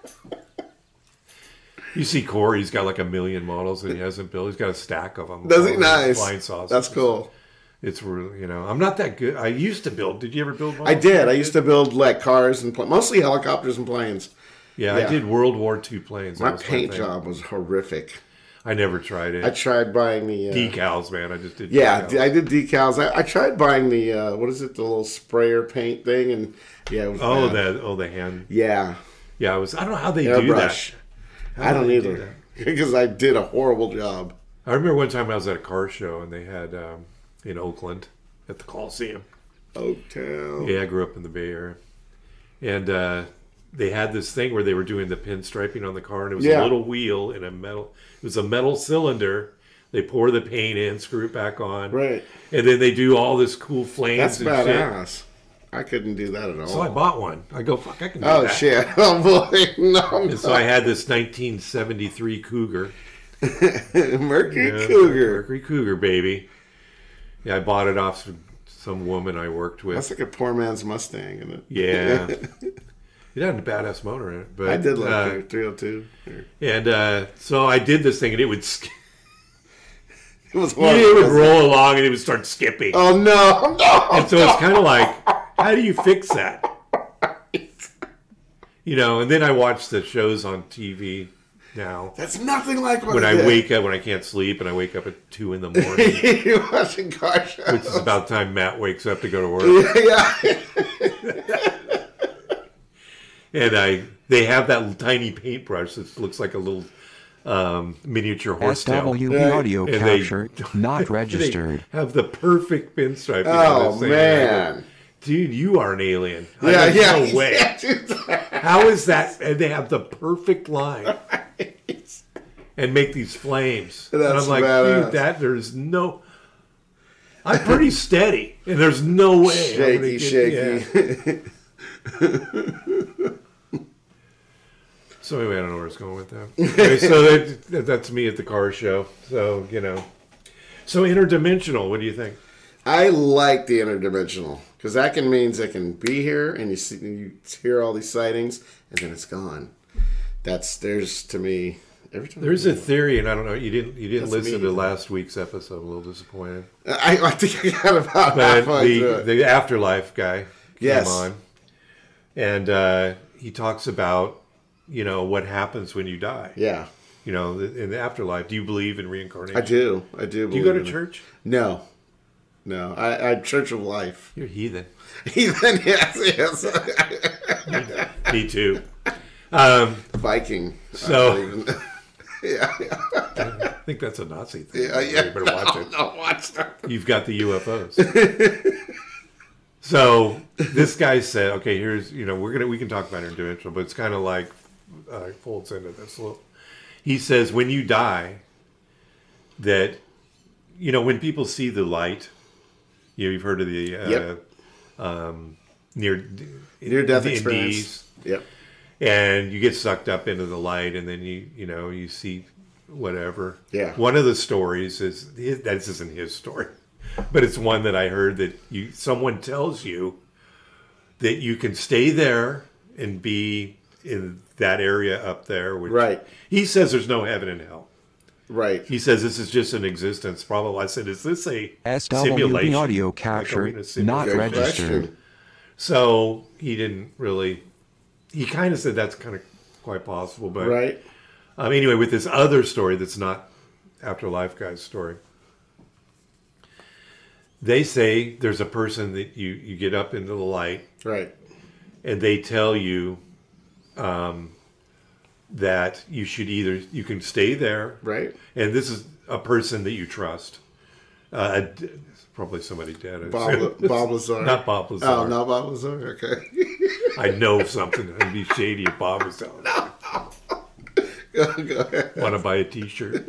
You see Corey, he's got like a million models that he hasn't built. He's got a stack of them. Does he? All Nice. Flying saucers. That's cool. It's really, you know, I'm not that good. I used to build. Did you ever build models? I did. I used to build like cars and pl- mostly helicopters and planes. Yeah, yeah. I did World War Two planes. That My was paint thing. job was horrific. I never tried it. I tried buying the uh, Decals, man. I just did. Yeah, decals. I did decals. I, I tried buying the uh, what is it, the little sprayer paint thing, and yeah, it was Oh, bad. that. Oh, the hand. yeah, Yeah, I was. I don't know how they do airbrush. that. How I do don't they do either that? because I did a horrible job. I remember one time I was at a car show and they had um, in Oakland at the Coliseum. Oaktown. Yeah, I grew up in the Bay Area, and uh, they had this thing where they were doing the pinstriping on the car, and it was Yeah. a little wheel in a metal. It was a metal cylinder. They pour the paint in, screw it back on, Right. and then they do all this cool flames. That's and badass. I couldn't do that at all. shit. So I bought one. I go, fuck, I can do oh that. shit! Oh boy, no. And so I had this nineteen seventy-three Cougar. Mercury Yeah, Cougar. Mercury Cougar, baby. Yeah, I bought it off some, some woman I worked with. That's like a poor man's Mustang, isn't it? Yeah. It had a badass motor in it. But, I did like uh, the three oh two. And uh, so I did this thing, and it would sk- It was it horrible. would roll along, and it would start skipping. Oh, no. No. And so it's kind of like, how do you fix that? You know, and then I watch the shows on T V now. That's nothing like what When it I did. wake up, when I can't sleep, and I wake up at two in the morning, You're watching car shows. which is about the time Matt wakes up to go to work. Yeah. And I, they have that tiny paintbrush that looks like a little um, miniature horse S tail. W B Right. audio And they- capture not registered. They have the perfect pinstripe. Oh, man. Dude, you are an alien. I Yeah, have yeah. No way. Yeah, dude. How is that? And they have the perfect line. And make these flames. and That's I'm like, badass. dude, that there's no. I'm pretty steady, and there's no way. I'm gonna Shaky, get- shaky. yeah. So anyway, I don't know where it's going with that. Anyway, so that, that's me at the car show. So you know, so interdimensional. What do you think? I like the interdimensional because that can means it can be here and you see you hear all these sightings and then it's gone. That's there's to me every time. There's a theory, and I don't know. You didn't you didn't That's listen me. to last week's episode. I'm a little disappointed. I, I think I got about But halfway through the it. the afterlife guy came Yes. on, and uh, he talks about you know what happens when you die. Yeah, You know, in the afterlife. Do you believe in reincarnation? I do. I do. Do you go to believe in it. church? No, no. I, I Church of Life. You're a heathen. Even yes, yes. Me too. Um, Viking. So- I don't even- yeah, yeah, I think that's a Nazi thing. yeah, yeah. You better watch it. No, watch that. You've got the U F Os. So this guy said, "Okay, here's you know we're gonna we can talk about interdimensional, but it's kind of like uh, folds into this a little." He says, when you die, that you know when people see the light, you know you've heard of the uh, Yep. um, near Near-death the experience. Indies, Yep. and you get sucked up into the light, and then you you know you see whatever. Yeah. One of the stories is his, this isn't his story, but it's one that I heard that you someone tells you that you can stay there and be in that area up there. Which Right. He says there's no heaven and hell. Right. He says this is just an existence. Probably. I said, is this a S W B simulation? audio Like, are we capture in a simulation? not Good registered. question. So he didn't really. He kind of said that's kind of quite possible, but Right. Um, anyway, with this other story that's not Afterlife Guy's story, they say there's a person that you, you get up into the light Right. and they tell you um, that you should either, you can stay there, Right. and this is a person that you trust. Uh, a d- probably somebody dead. I Bob, assume. Bob Lazar. Not Bob Lazar. Oh, not Bob Lazar. Okay. I know something that'd be shady if Bob was telling me. go, go ahead. Want to buy a T-shirt?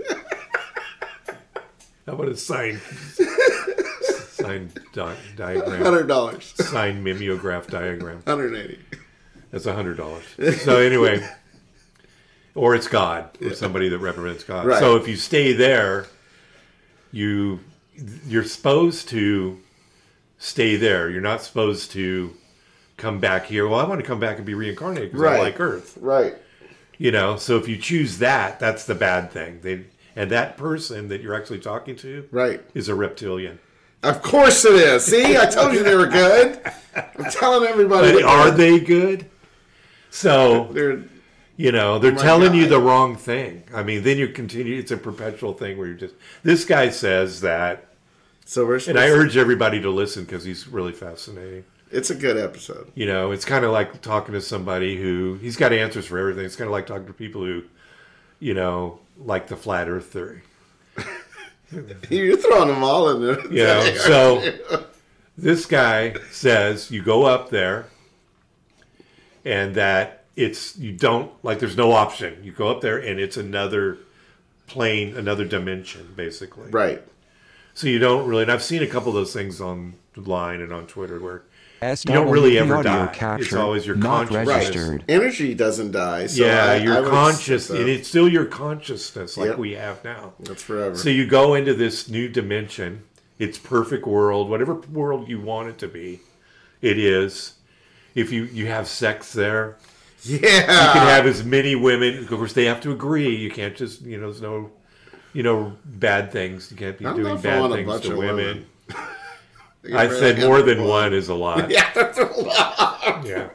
How about a sign, sign di- diagram, Hundred dollars. sign mimeograph diagram? Hundred eighty. That's a hundred dollars. So anyway, or it's God, or somebody that represents God. Right. So if you stay there, you you're supposed to stay there. You're not supposed to come back here. Well, I want to come back and be reincarnated because Right. I like Earth. Right. You know, so if you choose that, that's the bad thing. They and that person that you're actually talking to Right. is a reptilian. Of course it is. See, I told you they were good. I'm telling everybody. But they're are good. they good? So, They're you know, they're my telling you God. the wrong thing. I mean, then you continue. It's a perpetual thing where you're just. This guy says that, so we're. and supposed I to- urge everybody to listen because he's really fascinating. It's a good episode. You know, it's kind of like talking to somebody who he's got answers for everything. It's kind of like talking to people who, you know, like the flat Earth theory. You're throwing them all in there. You know, so this guy says you go up there, and that it's you don't like. There's no option. You go up there, and it's another plane, another dimension, basically. Right. So you don't really. And I've seen a couple of those things online and on Twitter where S you don't W really B ever audio die. It's capture always your not consciousness. registered. Energy doesn't die. So yeah, I, I your would- conscious, so and it's still your consciousness like Yep. we have now. That's forever. So you go into this new dimension, It's perfect world, whatever world you want it to be, it is. If you, you have sex there, Yeah. you can have as many women. Of course, they have to agree. You can't just, you know, there's no, you know, bad things. You can't be I don't know doing if I bad want a things bunch to of women. women. I said more than one is a lot. Yeah, that's a lot. Yeah.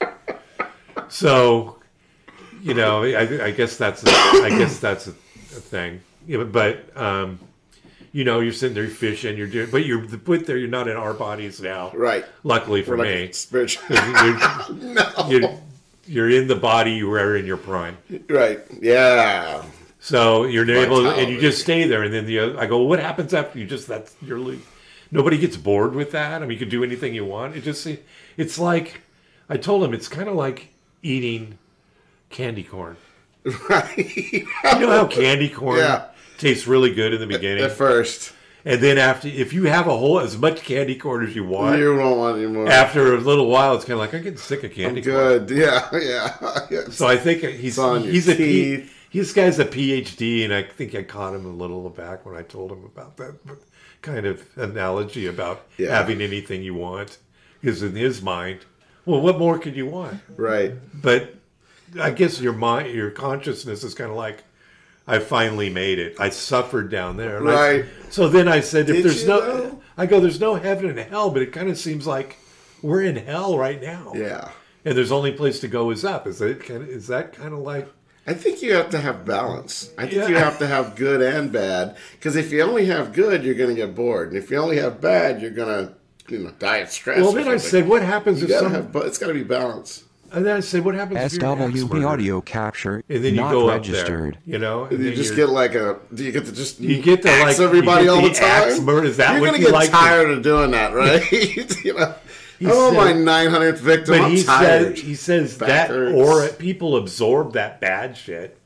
So, you know, I, I guess that's a, I guess that's a, a thing. Yeah, but um, you know, you're sitting there fishing. You're doing, but you're put there. You're not in our bodies now. Right. Luckily for We're me, like spiritual. you're, No. you're, you're in the body you were in your prime. Right. Yeah. So you're able, to, and you Vitality. just stay there. And then the other, I go, what happens after you just that's your league? Nobody gets bored with that. I mean, you can do anything you want. It just it's like I told him it's kind of like eating candy corn. Right. You know how candy corn Yeah. tastes really good in the beginning, At first, and then after, if you have a whole as much candy corn as you want, you don't want any more. after a little while, it's kind of like I'm getting sick of candy corn. Good. Yeah. Yeah. Yes. So I think he's on your he's a P, teeth. this guy's a PhD, and I think I caught him a little back when I told him about that kind of analogy about Yeah. having anything you want, because in his mind, well, what more could you want? Right. But I guess your mind, your consciousness is kind of like, I finally made it. I suffered down there. And I- Right. so then I said, if Did there's you, no, though? I go, there's no heaven and hell, but it kind of seems like we're in hell right now. Yeah. And there's only place to go is up. Is that kind of, is that kind of like, I think you have to have balance. I think Yeah. you have to have good and bad. Because if you only have good, you're going to get bored, and if you only have bad, you're going to, you know, die of stress. well, or then I something. said, what happens you if gotta some, have, but it's got to be balanced. and then I said, what happens if you're an axe S W B murderer? audio capture And then you not go registered. up there, you know? and You then just you're- get like a. Do you get to just You get to, axe like, everybody you get all the the axe time? murder. Is that You're what gonna you get like to- tired of doing that, right? you know, He I'm on said- my nine hundredth victim. But I'm he tired. says he says Back that hurts. aura, people absorb that bad shit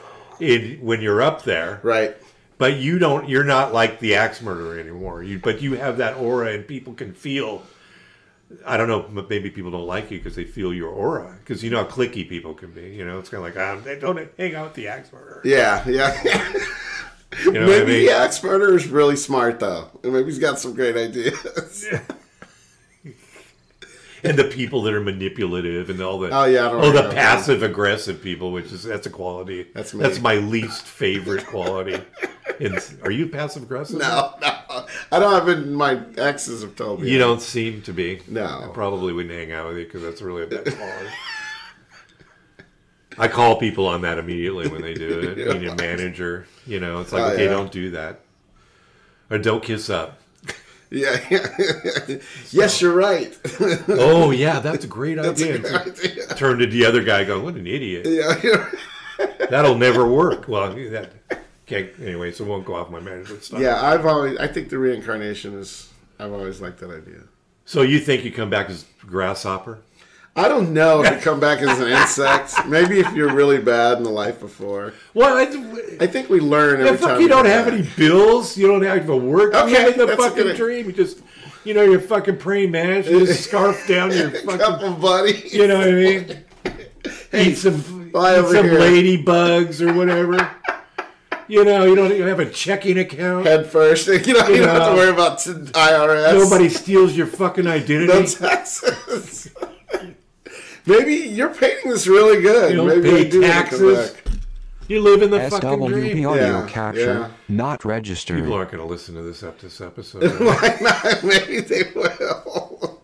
in when you're up there. Right. But you don't. You're not like the axe murderer anymore. You, but you have that aura, and people can feel. I don't know. but Maybe people don't like you because they feel your aura. Because you know how cliquey people can be. You know, it's kind of like, um, they don't hang out with the axe murderer. Yeah. Yeah. You know Maybe what I mean? the axe murderer is really smart though, and maybe he's got some great ideas. And the people that are manipulative and all the Oh, yeah, I don't oh know. the passive aggressive people, which is that's a quality. That's me. That's my least favorite quality. And are you passive aggressive? No, no, I don't have it. My exes have told me You don't seem to be. No. I probably wouldn't hang out with you because that's really a bad quality. I call people on that immediately when they do it. Yeah. Being a manager, you know, it's like, Oh, okay, yeah. don't do that. Or don't kiss up. Yeah, yeah. Yes, you're right. Oh, yeah, that's a great That's a idea. good idea. Turn to the other guy, go, what an idiot. Yeah, you're- That'll never work. Well, that can't, anyway, so it won't go off my management stuff. yeah. I've always. I think the reincarnation is. I've always liked that idea. So you think you come back as grasshopper? I don't know if you come back as an insect. Maybe if you're really bad in the life before. Well, I, I think we learn every yeah, fuck, time. you we don't go have back. any bills. You don't have to work. Okay, You live the that's a fucking good- dream. You just, you know, you're fucking praying managed. You just scarf down your fucking, Couple buddies. you know what I mean? Eat some, fly eat over some here. ladybugs or whatever. You know, you don't even have a checking account. Head first. You know, you, You don't have know. to worry about t- I R S. Nobody steals your fucking identity. No taxes. Maybe you're painting this really good. You don't Maybe pay I do wanna come taxes. back. You live in the S fucking W B dream. audio Yeah, capture yeah. not registered. People aren't going to listen to this up this episode. Why not? Maybe they will.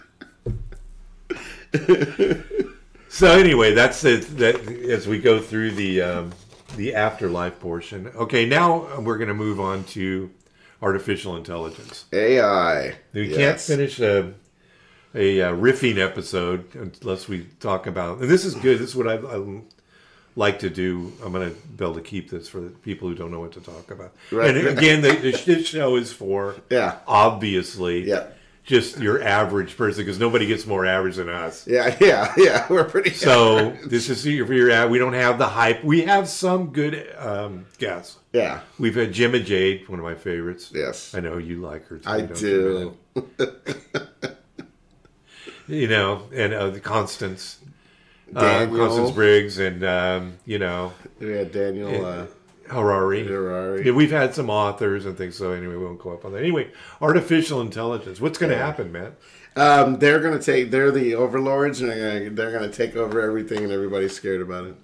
So anyway, that's it. That as we go through the um, the afterlife portion. Okay, now we're going to move on to artificial intelligence. A I. We Yes. can't finish a a uh, riffing episode unless we talk about. And this is good. This is what I, I like to do. I'm going to be able to keep this for the people who don't know what to talk about. Right. And again, the, the this show is for Yeah. obviously Yeah. just your average person because nobody gets more average than us. Yeah, yeah, yeah. We're pretty. So average. this is for your ad. We don't have the hype. We have some good um, guests. Yeah. We've had Jim and Jade, one of my favorites. Yes. I know you like her too. I don't you, do. man? You know, and uh, the Constance, uh, Daniel. Constance Briggs, and um, you know, We had Daniel. Uh, Harari. Harari. Yeah, we've had some authors and things, so anyway, we won't go up on that. Anyway, artificial intelligence. What's going to Yeah. happen, man? Um, they're gonna take. They're the overlords, and they're gonna, they're gonna take over everything, and everybody's scared about it.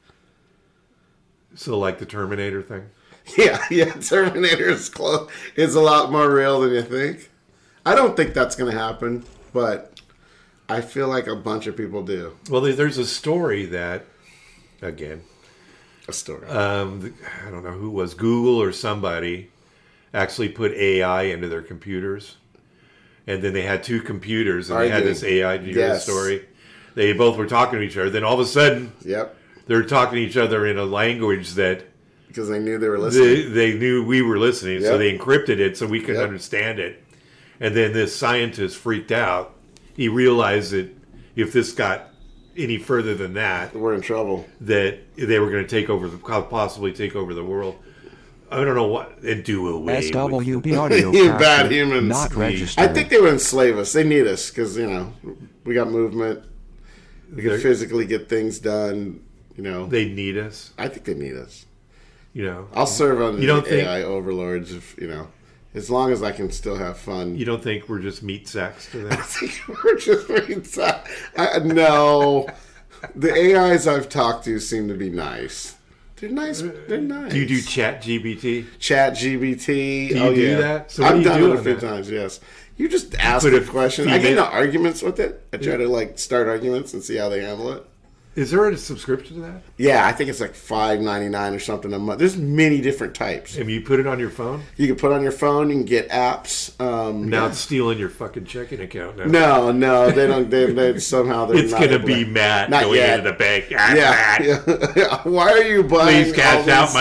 So, like the Terminator thing? Yeah, yeah. Terminator is close. It's a lot more real than you think. I don't think that's gonna happen, but I feel like a bunch of people do. Well, there- there's a story that, again, A story. um, the- I don't know who it was, Google or somebody, actually put A I into their computers. And then they had two computers, and they had Arguing. this A I. Do you hear the Yes. story? They both were talking to each other. Then all of a sudden, Yep. they're talking to each other in a language that Because they knew they were listening. they, they knew we were listening. So Yep. they encrypted it so we could Yep. understand it. And then this scientist freaked out. He realized that if this got any further than that, We're in trouble. that they were going to take over, the, possibly take over the world. I don't know what, and do away S W with. B audio You capture bad humans. not registered. I think they would enslave us. They need us because, you know, we got movement. We can They're- physically get things done. You know, They need us, I think they need us. you know. I'll serve under You don't the think- A I overlords if, you know, as long as I can still have fun. You don't think we're just meat sacks to I them? think we're just inside. I, no. The A Is I've talked to seem to be nice. They're nice. They're nice. Do you do Chat G B T? Chat G B T? Do you oh, do yeah. that? So what I've do you done do it a on few that? times, yes. You just ask Put a a question. I get female- into arguments with it. I try to, like, start arguments and see how they handle it. Is there a subscription to that? Yeah, I think it's like five ninety-nine or something a month. There's many different types. Have you put it on your phone? You can put on your phone. You can get apps. Um, Now yeah. it's stealing your fucking checking account now. No, no, they don't. They, they somehow they're It's not going to able be to- Matt Not going yet. into the bank. Ah, Yeah, Matt, yeah. Why are you buying? please cash all out these- my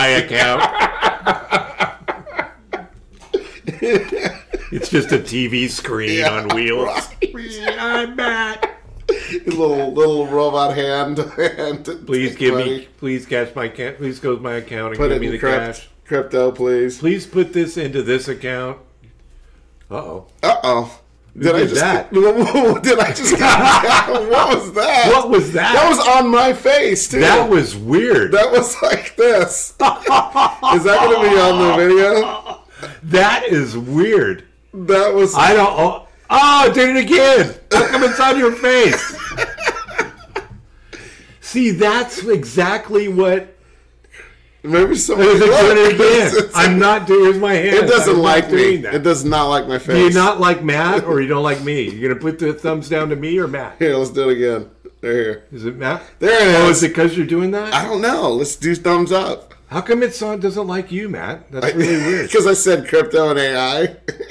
account. It's just a T V screen Yeah, on wheels. right. I'm Matt. His little little robot hand. hand to Please take give money. me, please cash my account. Please go to my account and Put give it me in the crypt, cash. crypto, please. Please put this into this account. Uh oh. Uh oh. Did I did just that? Did I just get What was that? What was that? That was on my face too. That was weird. That was like this. Is that going to be on the video? That is weird. That was. I don't. Oh, oh, it did it again. How come it's on your face? See, that's exactly what. Maybe somebody It did it again. It's- I'm not doing. Here's my hand. It doesn't I'm not like me. doing that. It does not like my face. Do you not like Matt, or you don't like me? You're gonna put the thumbs down to me or Matt? Here, let's do it again. There, here. Is it Matt? There it Oh, is. is it because you're doing that? I don't know. Let's do thumbs up. How come it's on? Doesn't like you, Matt? That's really weird. Because I said crypto and A I.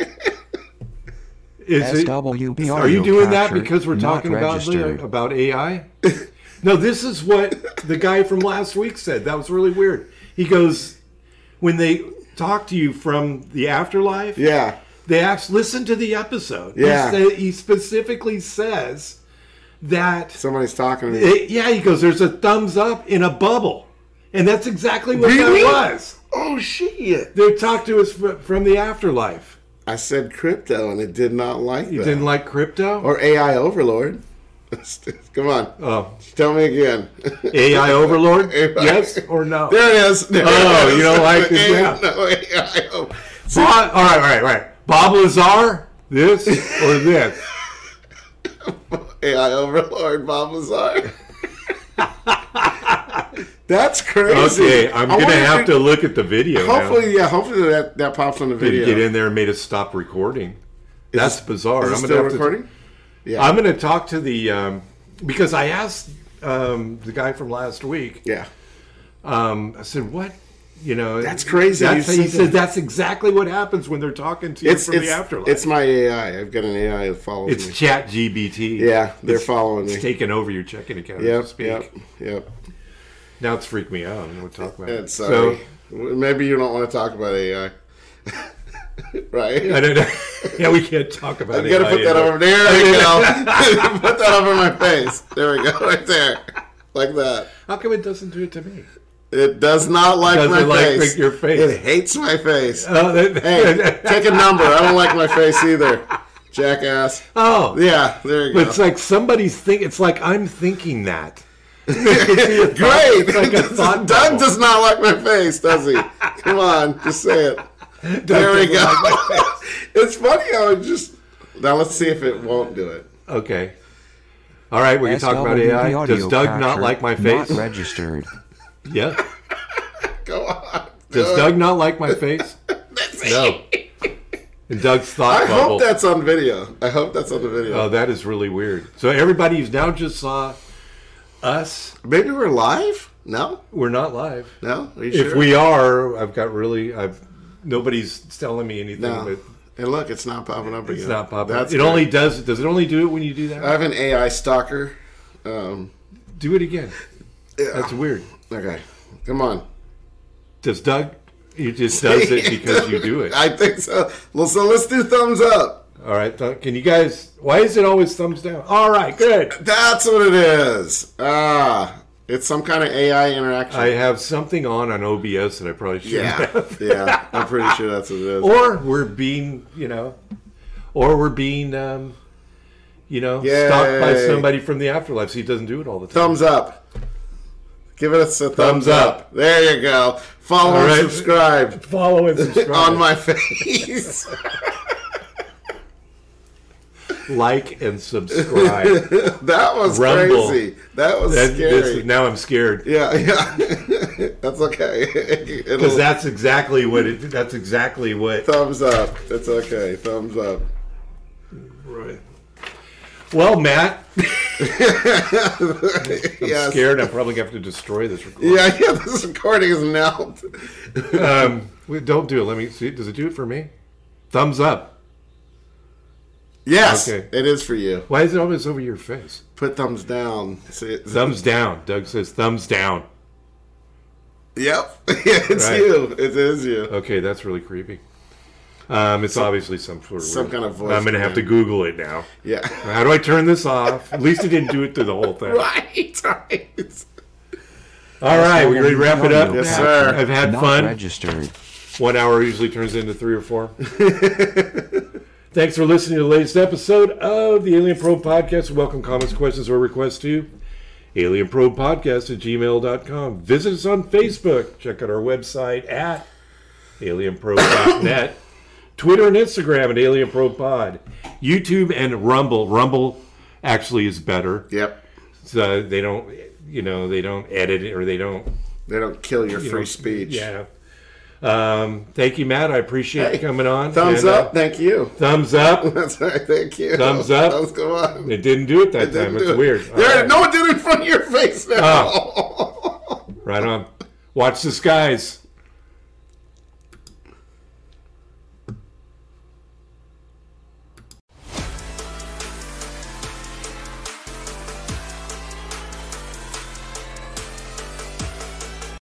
Is S it? W B Are you audio doing that capture because we're not talking about registered. the, about A I? No, this is what the guy from last week said. That was really weird. He goes, when they talk to you from the afterlife, Yeah. they ask, listen to the episode. Yeah. He, sa- he specifically says that, Somebody's talking to me. it- yeah, he goes, there's a thumbs up in a bubble. And that's exactly what Really? that was. Oh, shit. They talked to us fr- from the afterlife. I said crypto and it did not like You that. didn't like crypto? Or A I overlord. Come on. Oh, Tell me again. A I overlord? A I Yes or no? There it is. There Oh, it is. you don't like it? A- Yeah. No, A I O. See, Bob, all right, all right, all right. Bob Lazar, this or this? A I overlord Bob Lazar. That's crazy. Okay, I'm I gonna wonder if have it- to look at the video Hopefully, now. yeah. Hopefully that, that pops on the Did video. get in there and made us stop recording. That's bizarre. Is it I'm still gonna have recording? to. Yeah. I'm gonna talk to the um, because I asked um, the guy from last week. yeah. Um, I said, "What? You know, That's crazy That's, you he said said that. that's exactly what happens when they're talking to you It's from it's the afterlife. it's my A I. I've got an A I that follows It's me. Chat G B T. Yeah, they're It's- following It's me. taking over your checking account. as you Yep, speak. yep, yep. Now it's freaked me out. I don't know what to talk about. And sorry. Maybe you don't want to talk about A I. Right? I don't know. Yeah, we can't talk about You it. gotta put that over there. There you go. Put that over my face. There we go. Right there. Like that. How come it doesn't do it to me? It does not like Doesn't my like face. your face. It hates my face. Oh, that, Hey, take a number. I don't like my face either. Jackass. oh, Yeah, there you but go. it's like somebody's think. It's like I'm thinking that. Great. like a thought Doug bubble. does not like my face, does he? Come on, just say it. There we doesn't go. like my It's funny how it just. Now let's see if it won't do it. Okay. All right, we can talk about A I. Does Doug not like my face? Not registered. Yeah. Go on. Does Doug not like my face? No. And Doug's thought I bubble. hope that's on video. I hope that's on the video. Oh, that is really weird. So everybody who's now just saw us, Maybe we're live? No? we're not live. No? Are you If sure? we are, I've got really, I've nobody's telling me anything, No. but And look, it's not popping up again. it's not popping. That's It great. only does. Does it only do it when you do that? I have an A I stalker. Um, do it again. yeah. That's weird. Okay. Come on. Does Doug? He just does it because you do it. I think so. Well, so let's do thumbs up. All right. th- Can you guys? Why is it always thumbs down? All right. Good. That's what it is. Ah, it's some kind of A I interaction. I have something on on O B S that I probably shouldn't yeah, have. yeah. I'm pretty sure that's what it is. Or we're being, you know, or we're being, um, you know, Yay. stalked by somebody from the afterlife. So he doesn't do it all the time. Thumbs up. Give us a thumbs, Thumbs up. up. There you go. Follow All and right. subscribe Follow and subscribe. on my face. Like and subscribe. That was Rumble. crazy. That was That- scary. this- now I'm scared yeah, yeah. That's okay. because It'll- that's exactly what it. That's exactly what. thumbs up. It's okay. Thumbs up. Right. Well, Matt, I'm Yes. scared. I'm probably going to have to destroy this recording. Yeah, yeah. This recording is now. Um, wait, don't do it. Let me see. Does it do it for me? Thumbs up. Yes, Okay. it is for you. Why is it always over your face? Put thumbs down. See it? Thumbs down. Doug says thumbs down. Yep, it's Right. you. It is you. Okay, that's really creepy. Um, it's obviously some sort of some weird- kind of voice I'm going to have to command. Google it now. Yeah. How do I turn this off? At least it didn't do it through the whole thing. Right. Right. All right, we ready to wrap it up? Yes, sir. I've had Not fun. registered. One hour usually turns into three or four. Thanks for listening to the latest episode of the Alien Probe Podcast. Welcome comments, questions, or requests to alienprobepodcast at gmail dot com. Visit us on Facebook. Check out our website at alienprobe dot net. Twitter and Instagram at alienprobepod. YouTube and Rumble. Rumble actually is better. Yep. So they don't, you know, they don't edit it or they don't. They don't kill your you free know, speech. Yeah. Um, thank you, Matt. I appreciate Hey, you coming on. Thumbs And, uh, up. Thank you. thumbs up. That's right. Thank you. Thumbs up. Let's go on. It didn't do it that It didn't time. It's do it. weird. All There, right. No one did it in front of your face now. Right on. Watch the skies.